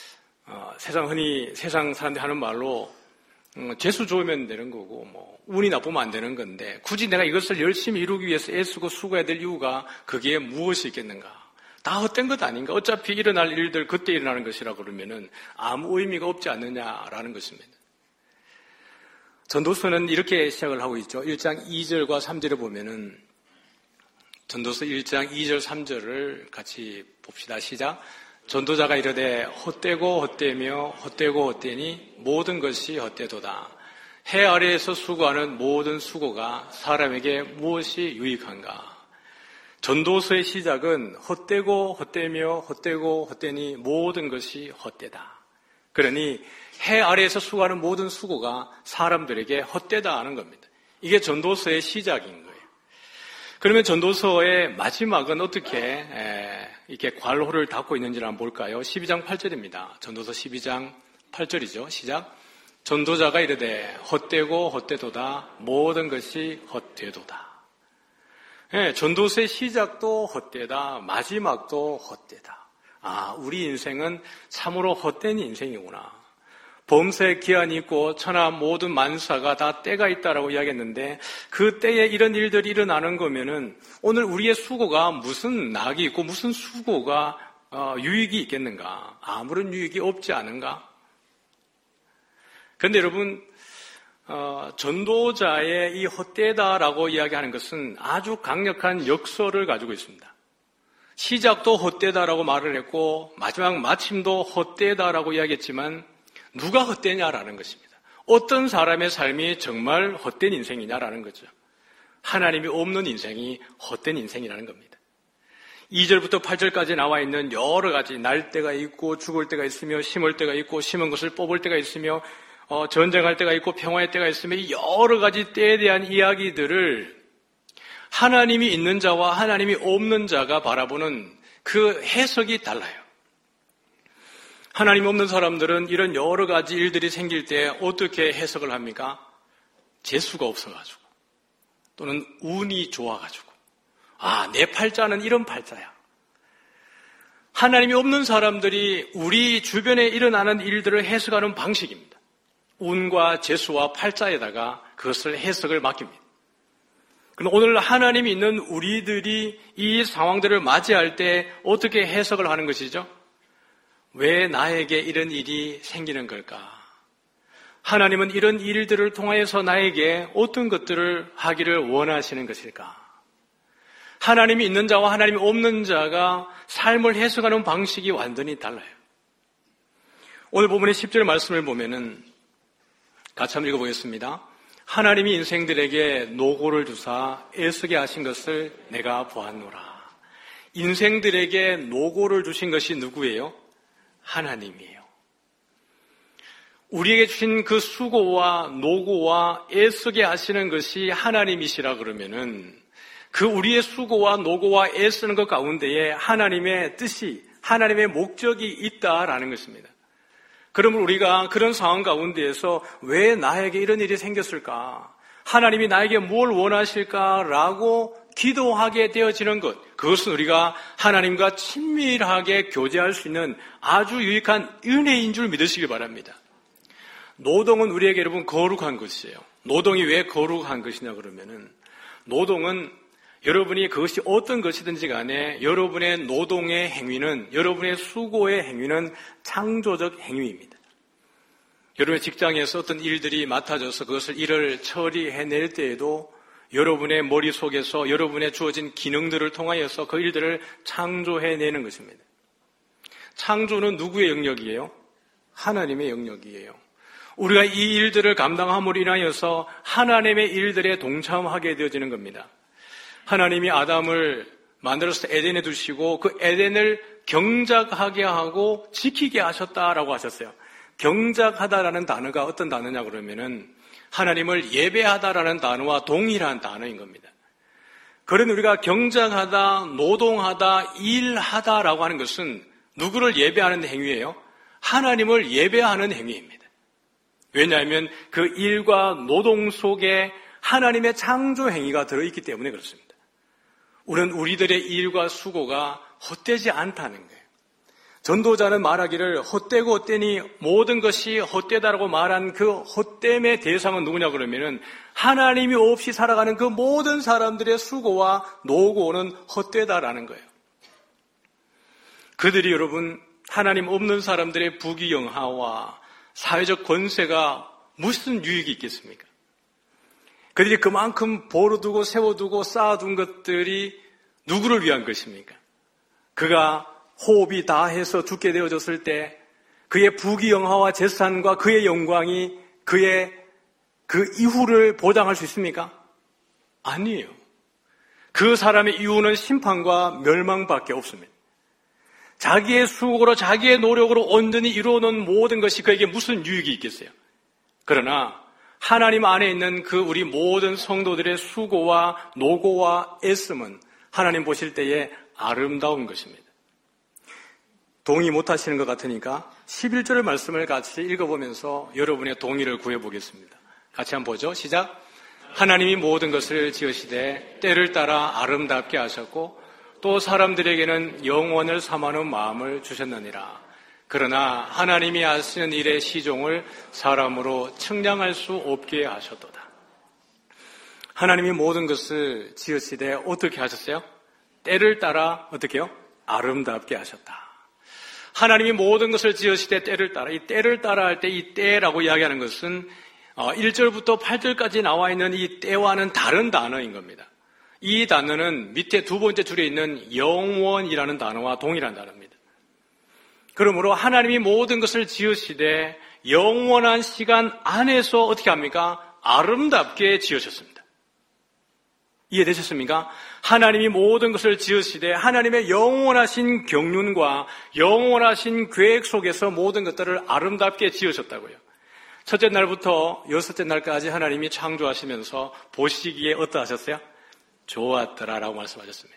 세상 사람들이 하는 말로 재수 좋으면 되는 거고 뭐 운이 나쁘면 안 되는 건데 굳이 내가 이것을 열심히 이루기 위해서 애쓰고 수고해야 될 이유가 그게 무엇이 있겠는가? 다 헛된 것 아닌가? 어차피 일어날 일들 그때 일어나는 것이라 그러면은 아무 의미가 없지 않느냐라는 것입니다. 전도서는 이렇게 시작을 하고 있죠. 1장 2절과 3절을 보면은 전도서 1장 2절 3절을 같이 봅시다. 시작. 전도자가 이르되 헛되고 헛되며 헛되고 헛되니 모든 것이 헛되도다. 해 아래에서 수고하는 모든 수고가 사람에게 무엇이 유익한가? 전도서의 시작은 헛되고 헛되며 헛되고 헛되니 모든 것이 헛되다. 그러니 해 아래에서 수고하는 모든 수고가 사람들에게 헛되다 하는 겁니다. 이게 전도서의 시작인 거예요. 그러면 전도서의 마지막은 어떻게 이렇게 괄호를 닫고 있는지를 한번 볼까요? 12장 8절입니다. 전도서 12장 8절이죠. 시작. 전도자가 이르되 헛되고 헛되도다. 모든 것이 헛되도다. 전도서의 시작도 헛되다. 마지막도 헛되다. 우리 인생은 참으로 헛된 인생이구나. 범사의 기한이 있고 천하 모든 만사가 다 때가 있다라고 이야기했는데 그 때에 이런 일들이 일어나는 거면은 오늘 우리의 수고가 무슨 낙이 있고 무슨 수고가 유익이 있겠는가? 아무런 유익이 없지 않은가? 그런데 여러분 전도자의 이 헛되다라고 이야기하는 것은 아주 강력한 역설을 가지고 있습니다. 시작도 헛되다라고 말을 했고 마지막 마침도 헛되다라고 이야기했지만 누가 헛되냐라는 것입니다. 어떤 사람의 삶이 정말 헛된 인생이냐라는 거죠. 하나님이 없는 인생이 헛된 인생이라는 겁니다. 2절부터 8절까지 나와 있는 여러 가지 날 때가 있고 죽을 때가 있으며 심을 때가 있고 심은 것을 뽑을 때가 있으며 전쟁할 때가 있고 평화의 때가 있으며 여러 가지 때에 대한 이야기들을 하나님이 있는 자와 하나님이 없는 자가 바라보는 그 해석이 달라요. 하나님 없는 사람들은 이런 여러 가지 일들이 생길 때 어떻게 해석을 합니까? 재수가 없어가지고 또는 운이 좋아가지고 내 팔자는 이런 팔자야. 하나님이 없는 사람들이 우리 주변에 일어나는 일들을 해석하는 방식입니다. 운과 재수와 팔자에다가 그것을 해석을 맡깁니다. 그럼 오늘 하나님이 있는 우리들이 이 상황들을 맞이할 때 어떻게 해석을 하는 것이죠? 왜 나에게 이런 일이 생기는 걸까? 하나님은 이런 일들을 통하여서 나에게 어떤 것들을 하기를 원하시는 것일까? 하나님이 있는 자와 하나님이 없는 자가 삶을 해석하는 방식이 완전히 달라요. 오늘 본문의 10절 말씀을 보면은 같이 한번 읽어보겠습니다. 하나님이 인생들에게 노고를 주사 애쓰게 하신 것을 내가 보았노라. 인생들에게 노고를 주신 것이 누구예요? 하나님이에요. 우리에게 주신 그 수고와 노고와 애쓰게 하시는 것이 하나님이시라 그러면은 그 우리의 수고와 노고와 애쓰는 것 가운데에 하나님의 뜻이, 하나님의 목적이 있다라는 것입니다. 그러면 우리가 그런 상황 가운데에서 왜 나에게 이런 일이 생겼을까? 하나님이 나에게 뭘 원하실까라고 기도하게 되어지는 것, 그것은 우리가 하나님과 친밀하게 교제할 수 있는 아주 유익한 은혜인 줄 믿으시기 바랍니다. 노동은 우리에게 여러분 거룩한 것이에요. 노동이 왜 거룩한 것이냐 그러면은, 노동은 여러분이 그것이 어떤 것이든지 간에 여러분의 노동의 행위는, 여러분의 수고의 행위는 창조적 행위입니다. 여러분의 직장에서 어떤 일들이 맡아져서 그것을 일을 처리해낼 때에도 여러분의 머릿속에서 여러분의 주어진 기능들을 통하여서 그 일들을 창조해내는 것입니다. 창조는 누구의 영역이에요? 하나님의 영역이에요. 우리가 이 일들을 감당함으로 인하여서 하나님의 일들에 동참하게 되어지는 겁니다. 하나님이 아담을 만들어서 에덴에 두시고 그 에덴을 경작하게 하고 지키게 하셨다라고 하셨어요. 경작하다라는 단어가 어떤 단어냐 그러면은 하나님을 예배하다라는 단어와 동일한 단어인 겁니다. 그런데 우리가 경작하다, 노동하다, 일하다라고 하는 것은 누구를 예배하는 행위예요? 하나님을 예배하는 행위입니다. 왜냐하면 그 일과 노동 속에 하나님의 창조 행위가 들어있기 때문에 그렇습니다. 우리는 우리들의 일과 수고가 헛되지 않다는 거예요. 전도자는 말하기를 헛되고 헛되니 모든 것이 헛되다라고 말한 그 헛됨의 대상은 누구냐 그러면은 하나님이 없이 살아가는 그 모든 사람들의 수고와 노고는 헛되다라는 거예요. 그들이 여러분 하나님 없는 사람들의 부귀영화와 사회적 권세가 무슨 유익이 있겠습니까? 그들이 그만큼 벌어두고 세워두고 쌓아둔 것들이 누구를 위한 것입니까? 그가 호흡이 다해서 죽게 되어졌을 때 그의 부귀영화와 재산과 그의 영광이 그의 그 이후를 보장할 수 있습니까? 아니에요. 그 사람의 이후는 심판과 멸망밖에 없습니다. 자기의 수고로 자기의 노력으로 온전히 이루어놓은 모든 것이 그에게 무슨 유익이 있겠어요? 그러나 하나님 안에 있는 그 우리 모든 성도들의 수고와 노고와 애씀은 하나님 보실 때에 아름다운 것입니다. 동의 못하시는 것 같으니까 11절의 말씀을 같이 읽어보면서 여러분의 동의를 구해보겠습니다. 같이 한번 보죠. 시작. 하나님이 모든 것을 지으시되 때를 따라 아름답게 하셨고 또 사람들에게는 영원을 삼하는 마음을 주셨느니라. 그러나 하나님이 하시는 일의 시종을 사람으로 측량할 수 없게 하셨도다. 하나님이 모든 것을 지으시되 어떻게 하셨어요? 때를 따라 어떻게 해요? 아름답게 하셨다. 하나님이 모든 것을 지으시되 때를 따라, 이 때를 따라 할 때 이 때라고 이야기하는 것은 1절부터 8절까지 나와 있는 이 때와는 다른 단어인 겁니다. 이 단어는 밑에 두 번째 줄에 있는 영원이라는 단어와 동일한 단어입니다. 그러므로 하나님이 모든 것을 지으시되 영원한 시간 안에서 어떻게 합니까? 아름답게 지으셨습니다. 이해되셨습니까? 하나님이 모든 것을 지으시되 하나님의 영원하신 경륜과 영원하신 계획 속에서 모든 것들을 아름답게 지으셨다고요. 첫째 날부터 여섯째 날까지 하나님이 창조하시면서 보시기에 어떠하셨어요? 좋았더라라고 말씀하셨습니다.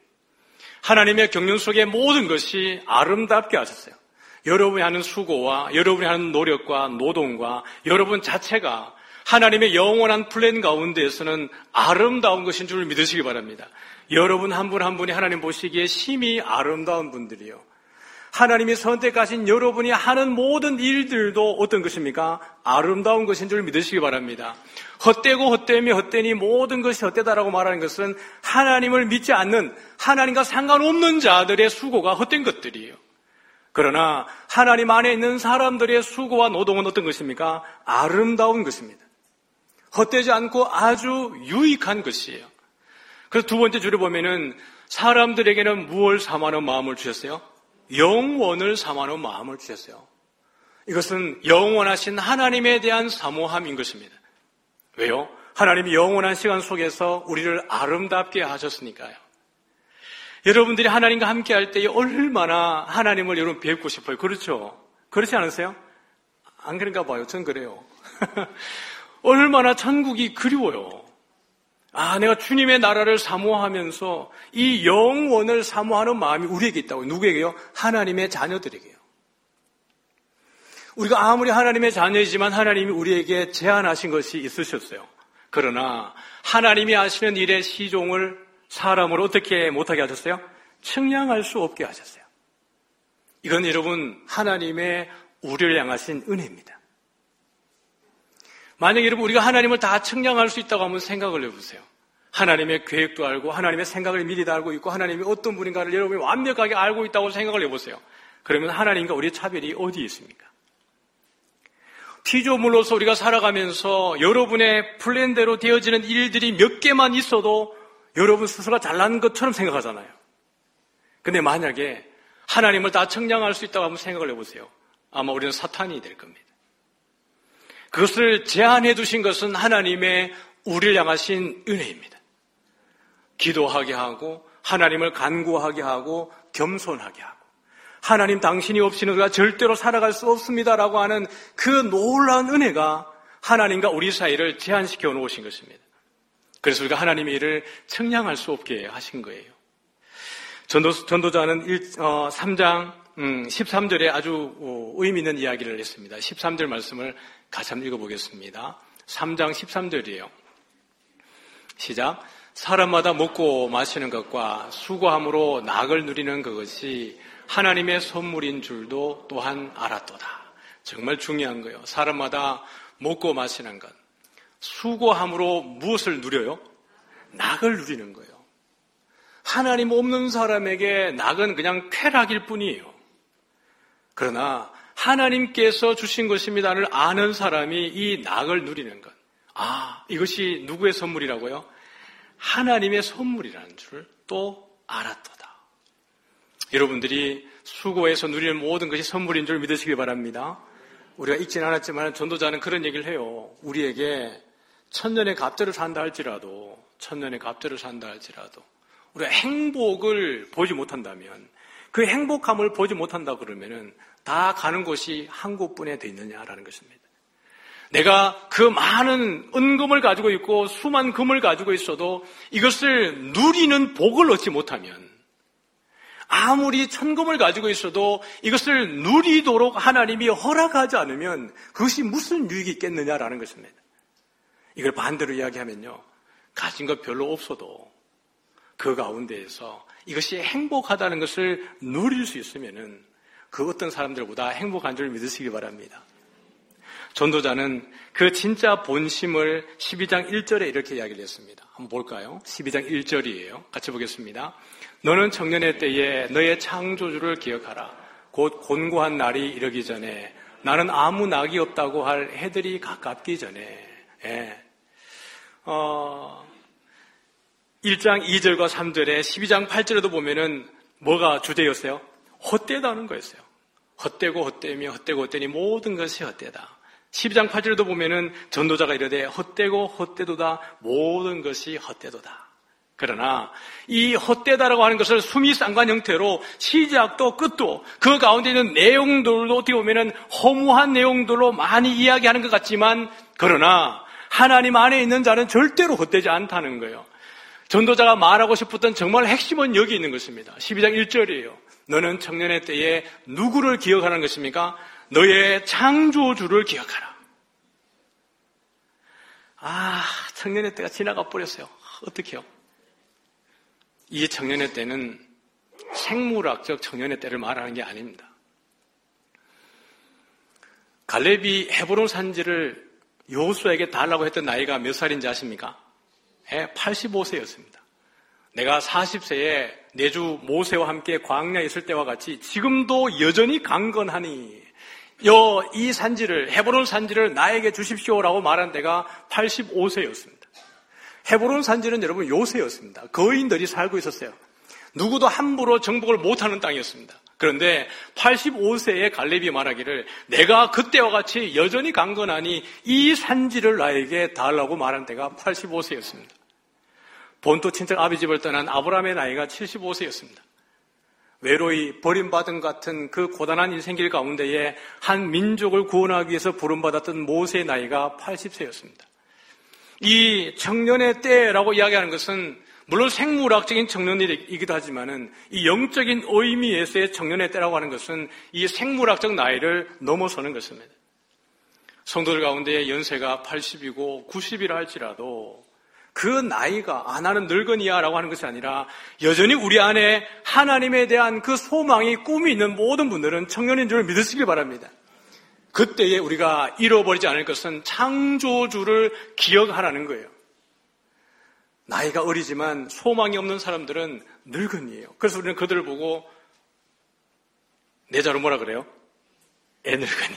하나님의 경륜 속의 모든 것이 아름답게 하셨어요. 여러분이 하는 수고와 여러분이 하는 노력과 노동과 여러분 자체가 하나님의 영원한 플랜 가운데에서는 아름다운 것인 줄 믿으시기 바랍니다. 여러분 한 분 한 분이 하나님 보시기에 심히 아름다운 분들이요. 하나님이 선택하신 여러분이 하는 모든 일들도 어떤 것입니까? 아름다운 것인 줄 믿으시기 바랍니다. 헛되고 헛되미 헛되니 모든 것이 헛되다라고 말하는 것은 하나님을 믿지 않는 하나님과 상관없는 자들의 수고가 헛된 것들이에요. 그러나 하나님 안에 있는 사람들의 수고와 노동은 어떤 것입니까? 아름다운 것입니다. 헛되지 않고 아주 유익한 것이에요. 그래서 두 번째 줄에 보면은 사람들에게는 무엇을 삼하는 마음을 주셨어요? 영원을 삼하는 마음을 주셨어요. 이것은 영원하신 하나님에 대한 사모함인 것입니다. 왜요? 하나님이 영원한 시간 속에서 우리를 아름답게 하셨으니까요. 여러분들이 하나님과 함께 할 때에 얼마나 하나님을 여러분 뵙고 싶어요. 그렇죠? 그렇지 않으세요? 안 그런가 봐요. 전 그래요. 얼마나 천국이 그리워요. 내가 주님의 나라를 사모하면서 이 영원을 사모하는 마음이 우리에게 있다고요. 누구에게요? 하나님의 자녀들에게요. 우리가 아무리 하나님의 자녀이지만 하나님이 우리에게 제안하신 것이 있으셨어요. 그러나 하나님이 하시는 일의 시종을 사람으로 어떻게 못하게 하셨어요? 측량할 수 없게 하셨어요. 이건 여러분 하나님의 우리를 향하신 은혜입니다. 만약 여러분 우리가 하나님을 다 측량할 수 있다고 한번 생각을 해보세요. 하나님의 계획도 알고 하나님의 생각을 미리 다 알고 있고 하나님이 어떤 분인가를 여러분이 완벽하게 알고 있다고 생각을 해보세요. 그러면 하나님과 우리의 차별이 어디에 있습니까? 피조물로서 우리가 살아가면서 여러분의 플랜대로 되어지는 일들이 몇 개만 있어도 여러분 스스로가 잘난 것처럼 생각하잖아요. 근데 만약에 하나님을 다 측량할 수 있다고 한번 생각을 해보세요. 아마 우리는 사탄이 될 겁니다. 그것을 제안해 두신 것은 하나님의 우리를 향하신 은혜입니다. 기도하게 하고 하나님을 간구하게 하고 겸손하게 하고 하나님 당신이 없이는 우리가 절대로 살아갈 수 없습니다라고 하는 그 놀라운 은혜가 하나님과 우리 사이를 제한시켜 놓으신 것입니다. 그래서 우리가 하나님의 일을 측량할 수 없게 하신 거예요. 전도자는 3장 13절에 아주 의미 있는 이야기를 했습니다. 13절 말씀을 같이 한번 읽어보겠습니다. 3장 13절이에요. 시작. 사람마다 먹고 마시는 것과 수고함으로 낙을 누리는 그것이 하나님의 선물인 줄도 또한 알았도다. 정말 중요한 거예요. 사람마다 먹고 마시는 것. 수고함으로 무엇을 누려요? 낙을 누리는 거예요. 하나님 없는 사람에게 낙은 그냥 쾌락일 뿐이에요. 그러나 하나님께서 주신 것입니다를 아는 사람이 이 낙을 누리는 것. 이것이 누구의 선물이라고요? 하나님의 선물이라는 줄 또 알았도다. 여러분들이 수고해서 누리는 모든 것이 선물인 줄 믿으시기 바랍니다. 우리가 읽지는 않았지만 전도자는 그런 얘기를 해요. 우리에게 천년의 갑절을 산다 할지라도 우리가 행복을 보지 못한다면 그 행복함을 보지 못한다 그러면은 다 가는 곳이 한 곳뿐에 돼 있느냐라는 것입니다. 내가 그 많은 은금을 가지고 있고 수만 금을 가지고 있어도 이것을 누리는 복을 얻지 못하면 아무리 천금을 가지고 있어도 이것을 누리도록 하나님이 허락하지 않으면 그것이 무슨 유익이 있겠느냐라는 것입니다. 이걸 반대로 이야기하면요. 가진 것 별로 없어도 그 가운데에서 이것이 행복하다는 것을 누릴 수 있으면은 그 어떤 사람들보다 행복한 줄 믿으시기 바랍니다. 전도자는 그 진짜 본심을 12장 1절에 이렇게 이야기를 했습니다. 한번 볼까요? 12장 1절이에요. 같이 보겠습니다. 너는 청년의 때에 너의 창조주를 기억하라. 곧 곤고한 날이 이르기 전에 나는 아무 낙이 없다고 할 해들이 가깝기 전에 1장 2절과 3절에 12장 8절에도 보면은 뭐가 주제였어요? 헛되다는 거였어요. 헛되고 헛되며 헛되고 헛되니 모든 것이 헛되다. 12장 8절에도 보면은 전도자가 이르되 헛되고 헛되도다 모든 것이 헛되도다. 그러나 이 헛되다라고 하는 것을 수미상관 형태로 시작도 끝도 그 가운데 있는 내용들도 어떻게 보면은 허무한 내용들로 많이 이야기하는 것 같지만 그러나 하나님 안에 있는 자는 절대로 헛되지 않다는 거예요. 전도자가 말하고 싶었던 정말 핵심은 여기 있는 것입니다. 12장 1절이에요. 너는 청년의 때에 누구를 기억하는 것입니까? 너의 창조주를 기억하라. 청년의 때가 지나가 버렸어요. 어떡해요? 이 청년의 때는 생물학적 청년의 때를 말하는 게 아닙니다. 갈렙이 헤브론 산지를 여호수아에게 달라고 했던 나이가 몇 살인지 아십니까? 85세였습니다. 내가 40세에 내주 모세와 함께 광야에 있을 때와 같이 지금도 여전히 강건하니 이 산지를 헤브론 산지를 나에게 주십시오라고 말한 데가 85세였습니다. 헤브론 산지는 여러분 요새였습니다. 거인들이 살고 있었어요. 누구도 함부로 정복을 못하는 땅이었습니다. 그런데 85세의 갈렙이 말하기를 내가 그때와 같이 여전히 강건하니 이 산지를 나에게 달라고 말한 데가 85세였습니다. 본토 친척 아비집을 떠난 아브라함의 나이가 75세였습니다. 외로이 버림받은 같은 그 고단한 인생길 가운데에 한 민족을 구원하기 위해서 부름받았던 모세의 나이가 80세였습니다. 이 청년의 때라고 이야기하는 것은 물론 생물학적인 청년이기도 하지만은 이 영적인 의미에서의 청년의 때라고 하는 것은 이 생물학적 나이를 넘어서는 것입니다. 성도들 가운데 연세가 80이고 90이라 할지라도 그 나이가 나는 늙은이야 라고 하는 것이 아니라 여전히 우리 안에 하나님에 대한 그 소망이 꿈이 있는 모든 분들은 청년인 줄 믿으시길 바랍니다. 그때에 우리가 잃어버리지 않을 것은 창조주를 기억하라는 거예요. 나이가 어리지만 소망이 없는 사람들은 늙은이에요. 그래서 우리는 그들을 보고 내자로 뭐라 그래요? 애늙은이.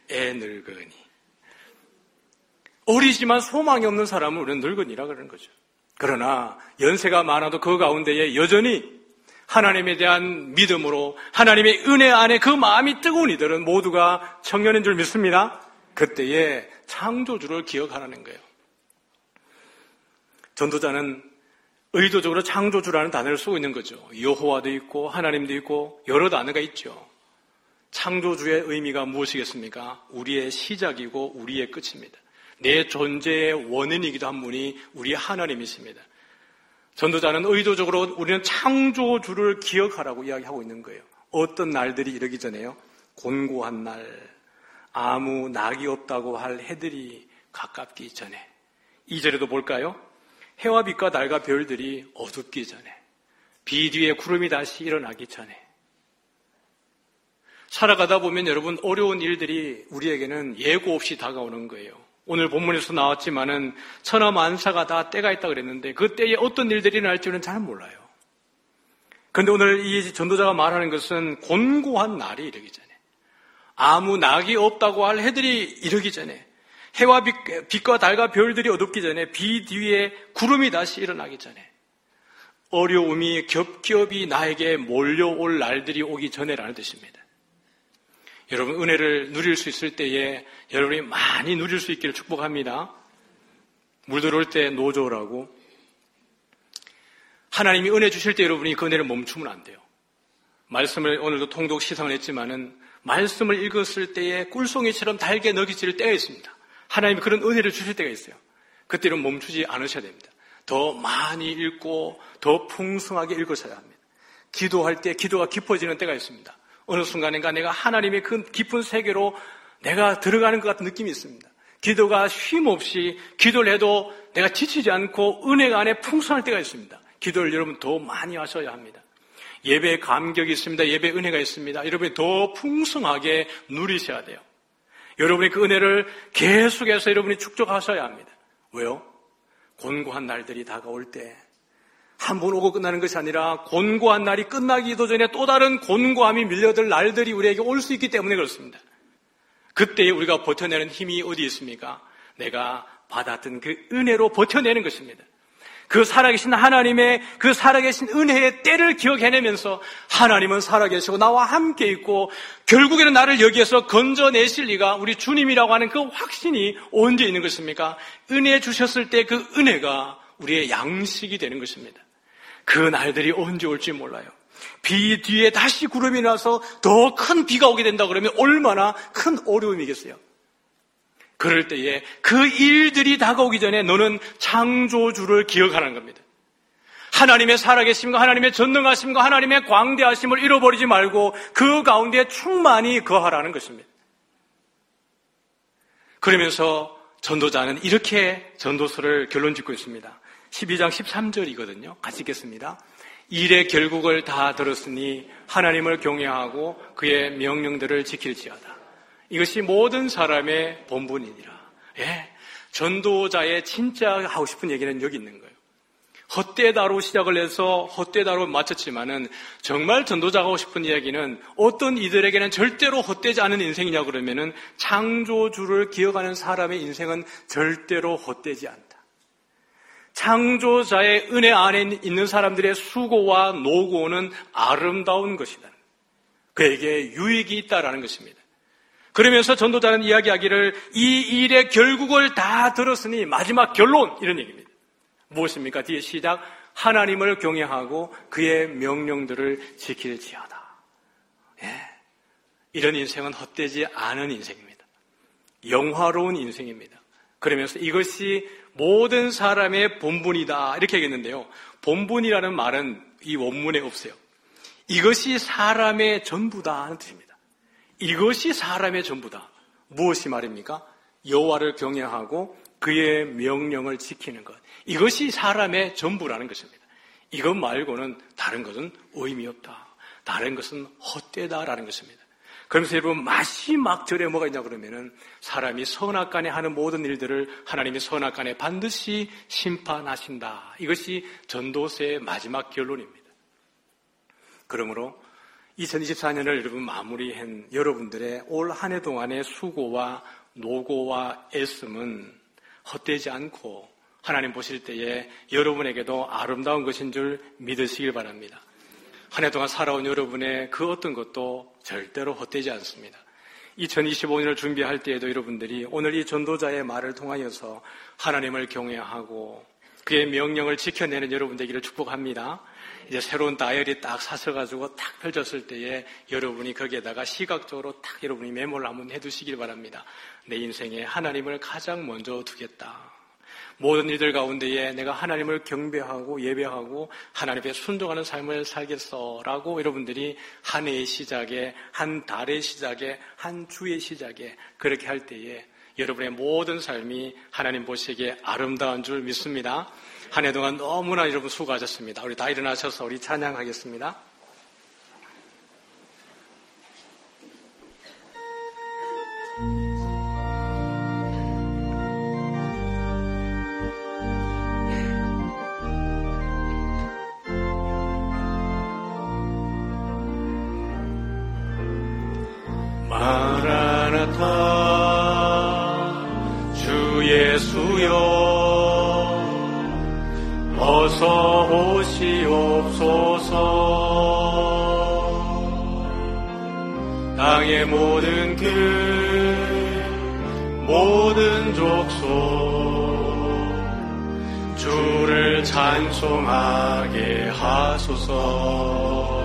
어리지만 소망이 없는 사람은 우리는 늙은이라 그러는 거죠. 그러나 연세가 많아도 그 가운데에 여전히 하나님에 대한 믿음으로 하나님의 은혜 안에 그 마음이 뜨거운 이들은 모두가 청년인 줄 믿습니다. 그때에 창조주를 기억하라는 거예요. 전도자는 의도적으로 창조주라는 단어를 쓰고 있는 거죠. 여호와도 있고 하나님도 있고 여러 단어가 있죠. 창조주의 의미가 무엇이겠습니까? 우리의 시작이고 우리의 끝입니다. 내 존재의 원인이기도 한 분이 우리 하나님이십니다. 전도자는 의도적으로 우리는 창조주를 기억하라고 이야기하고 있는 거예요. 어떤 날들이 이르기 전에요. 곤고한 날, 아무 낙이 없다고 할 해들이 가깝기 전에. 2절에도 볼까요? 해와 빛과 달과 별들이 어둡기 전에, 비 뒤에 구름이 다시 일어나기 전에. 살아가다 보면 여러분 어려운 일들이 우리에게는 예고 없이 다가오는 거예요. 오늘 본문에서 나왔지만은 천하만사가 다 때가 있다 그랬는데 그 때에 어떤 일들이 일어날지는 잘 몰라요. 그런데 오늘 이 전도자가 말하는 것은 곤고한 날이 이르기 전에, 아무 낙이 없다고 할 해들이 이르기 전에, 해와 빛과 달과 별들이 어둡기 전에, 비 뒤에 구름이 다시 일어나기 전에, 어려움이 겹겹이 나에게 몰려올 날들이 오기 전에라는 뜻입니다. 여러분 은혜를 누릴 수 있을 때에 여러분이 많이 누릴 수 있기를 축복합니다. 물 들어올 때 노조라고. 하나님이 은혜 주실 때 여러분이 그 은혜를 멈추면 안 돼요. 말씀을 오늘도 통독 시상을 했지만은 말씀을 읽었을 때에 꿀송이처럼 달게 너기질 때가 있습니다. 하나님이 그런 은혜를 주실 때가 있어요. 그때는 멈추지 않으셔야 됩니다. 더 많이 읽고 더 풍성하게 읽으셔야 합니다. 기도할 때 기도가 깊어지는 때가 있습니다. 어느 순간인가 내가 하나님의 그 깊은 세계로 내가 들어가는 것 같은 느낌이 있습니다. 기도가 쉼없이 기도를 해도 내가 지치지 않고 은혜가 안에 풍성할 때가 있습니다. 기도를 여러분 더 많이 하셔야 합니다. 예배에 감격이 있습니다. 예배에 은혜가 있습니다. 여러분이 더 풍성하게 누리셔야 돼요. 여러분이 그 은혜를 계속해서 여러분이 축적하셔야 합니다. 왜요? 곤고한 날들이 다가올 때 한 번 오고 끝나는 것이 아니라 곤고한 날이 끝나기도 전에 또 다른 곤고함이 밀려들 날들이 우리에게 올 수 있기 때문에 그렇습니다. 그때에 우리가 버텨내는 힘이 어디 있습니까? 내가 받았던 그 은혜로 버텨내는 것입니다. 그 살아계신 하나님의 그 살아계신 은혜의 때를 기억해내면서 하나님은 살아계시고 나와 함께 있고 결국에는 나를 여기에서 건져내실 리가 우리 주님이라고 하는 그 확신이 언제 있는 것입니까? 은혜 주셨을 때 그 은혜가 우리의 양식이 되는 것입니다. 그 날들이 언제 올지 몰라요. 비 뒤에 다시 구름이 나서 더 큰 비가 오게 된다 그러면 얼마나 큰 어려움이겠어요. 그럴 때에 그 일들이 다가오기 전에 너는 창조주를 기억하라는 겁니다. 하나님의 살아계심과 하나님의 전능하심과 하나님의 광대하심을 잃어버리지 말고 그 가운데 충만히 거하라는 것입니다. 그러면서 전도자는 이렇게 전도서를 결론 짓고 있습니다. 12장 13절이거든요. 같이 읽겠습니다. 일의 결국을 다 들었으니 하나님을 경외하고 그의 명령들을 지킬지어다. 이것이 모든 사람의 본분이니라. 예, 전도자의 진짜 하고 싶은 얘기는 여기 있는 거예요. 헛되다로 시작을 해서 헛되다로 마쳤지만은 정말 전도자가 하고 싶은 이야기는 어떤 이들에게는 절대로 헛되지 않은 인생이냐 그러면은 창조주를 기억하는 사람의 인생은 절대로 헛되지 않다. 창조자의 은혜 안에 있는 사람들의 수고와 노고는 아름다운 것이다. 그에게 유익이 있다라는 것입니다. 그러면서 전도자는 이야기하기를 이 일의 결국을 다 들었으니 마지막 결론 이런 얘기입니다. 무엇입니까? 뒤에 시작 하나님을 경외하고 그의 명령들을 지킬지어다. 예. 이런 인생은 헛되지 않은 인생입니다. 영화로운 인생입니다. 그러면서 이것이 모든 사람의 본분이다 이렇게 얘기했는데요. 본분이라는 말은 이 원문에 없어요. 이것이 사람의 전부다 하는 뜻입니다. 이것이 사람의 전부다. 무엇이 말입니까? 여호와를 경외하고 그의 명령을 지키는 것. 이것이 사람의 전부라는 것입니다. 이것 말고는 다른 것은 의미 없다. 다른 것은 헛되다라는 것입니다. 그러면서 여러분 마지막절에 뭐가 있냐 그러면은 사람이 선악간에 하는 모든 일들을 하나님이 선악간에 반드시 심판하신다. 이것이 전도서의 마지막 결론입니다. 그러므로 2024년을 여러분 마무리한 여러분들의 올 한 해 동안의 수고와 노고와 애씀은 헛되지 않고 하나님 보실 때에 여러분에게도 아름다운 것인 줄 믿으시길 바랍니다. 한 해 동안 살아온 여러분의 그 어떤 것도 절대로 헛되지 않습니다. 2025년을 준비할 때에도 여러분들이 오늘 이 전도자의 말을 통하여서 하나님을 경외하고 그의 명령을 지켜내는 여러분 되기를 축복합니다. 이제 새로운 다이어리 딱 사셔가지고 딱 펼쳤을 때에 여러분이 거기에다가 시각적으로 딱 여러분이 메모를 한번 해두시길 바랍니다. 내 인생에 하나님을 가장 먼저 두겠다. 모든 일들 가운데에 내가 하나님을 경배하고 예배하고 하나님 앞에 순종하는 삶을 살겠어라고 여러분들이 한 해의 시작에, 한 달의 시작에, 한 주의 시작에 그렇게 할 때에 여러분의 모든 삶이 하나님 보시기에 아름다운 줄 믿습니다. 한 해 동안 너무나 여러분 수고하셨습니다. 우리 다 일어나셔서 우리 찬양하겠습니다. 마라나타 주 예수여 어서 오시옵소서. 땅의 모든 길 모든 족속 주를 찬송하게 하소서.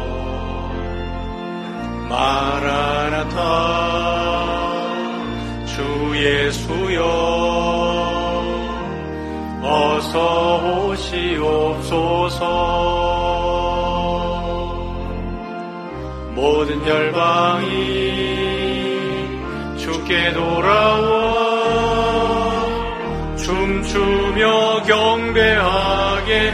마라나타 주 예수여 어서 오시옵소서. 모든 열방이 주께 돌아와 춤추며 경배하게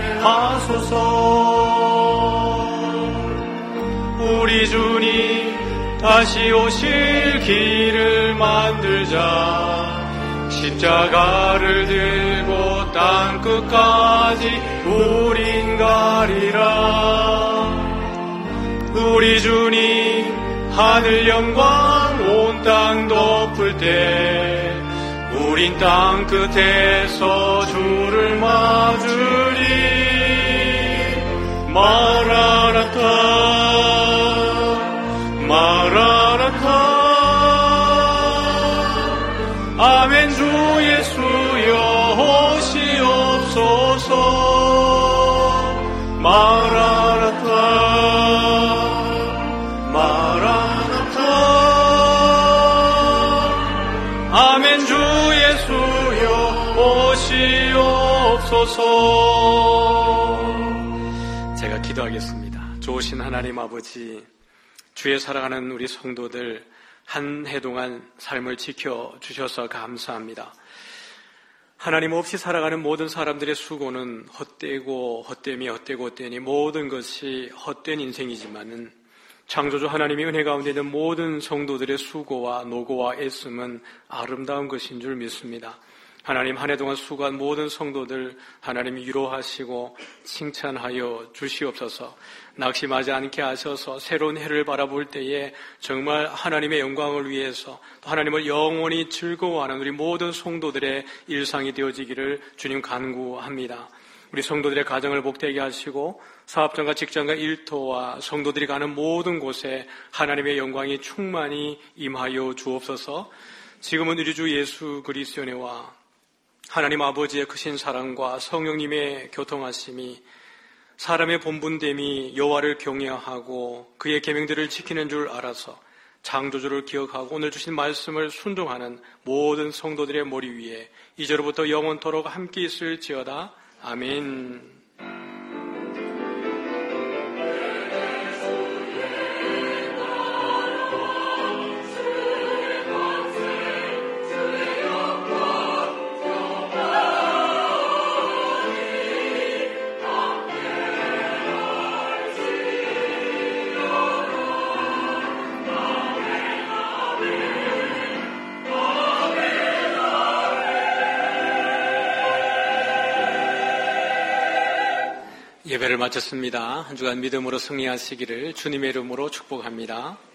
하소서. 우리 주님 다시 오실 길을 만들자. 십자가를 들고 땅끝까지 우린 가리라. 우리 주님 하늘 영광 온 땅 덮을 때 우린 땅끝에서 주를 맞으리. 마라나타 마라나타 아멘. 주 예수여 오시옵소서. 마라나타 마라나타 아멘. 주 예수여 오시옵소서. 제가 기도하겠습니다. 좋으신 하나님 아버지, 주에 살아가는 우리 성도들 한 해 동안 삶을 지켜주셔서 감사합니다. 하나님 없이 살아가는 모든 사람들의 수고는 헛되고 헛됨이 헛되고 헛되니 모든 것이 헛된 인생이지만은 창조주 하나님의 은혜 가운데 있는 모든 성도들의 수고와 노고와 애씀은 아름다운 것인 줄 믿습니다. 하나님 한 해 동안 수고한 모든 성도들 하나님 위로하시고 칭찬하여 주시옵소서. 낙심하지 않게 하셔서 새로운 해를 바라볼 때에 정말 하나님의 영광을 위해서 또 하나님을 영원히 즐거워하는 우리 모든 성도들의 일상이 되어지기를 주님 간구합니다. 우리 성도들의 가정을 복되게 하시고 사업장과 직장과 일터와 성도들이 가는 모든 곳에 하나님의 영광이 충만히 임하여 주옵소서. 지금은 우리 주 예수 그리스도의 은혜와 하나님 아버지의 크신 사랑과 성령님의 교통하심이 사람의 본분됨이 여호와를 경외하고 그의 계명들을 지키는 줄 알아서 창조주를 기억하고 오늘 주신 말씀을 순종하는 모든 성도들의 머리 위에 이제로부터 영원토록 함께 있을지어다. 아멘. 예배를 마쳤습니다. 한 주간 믿음으로 승리하시기를 주님의 이름으로 축복합니다.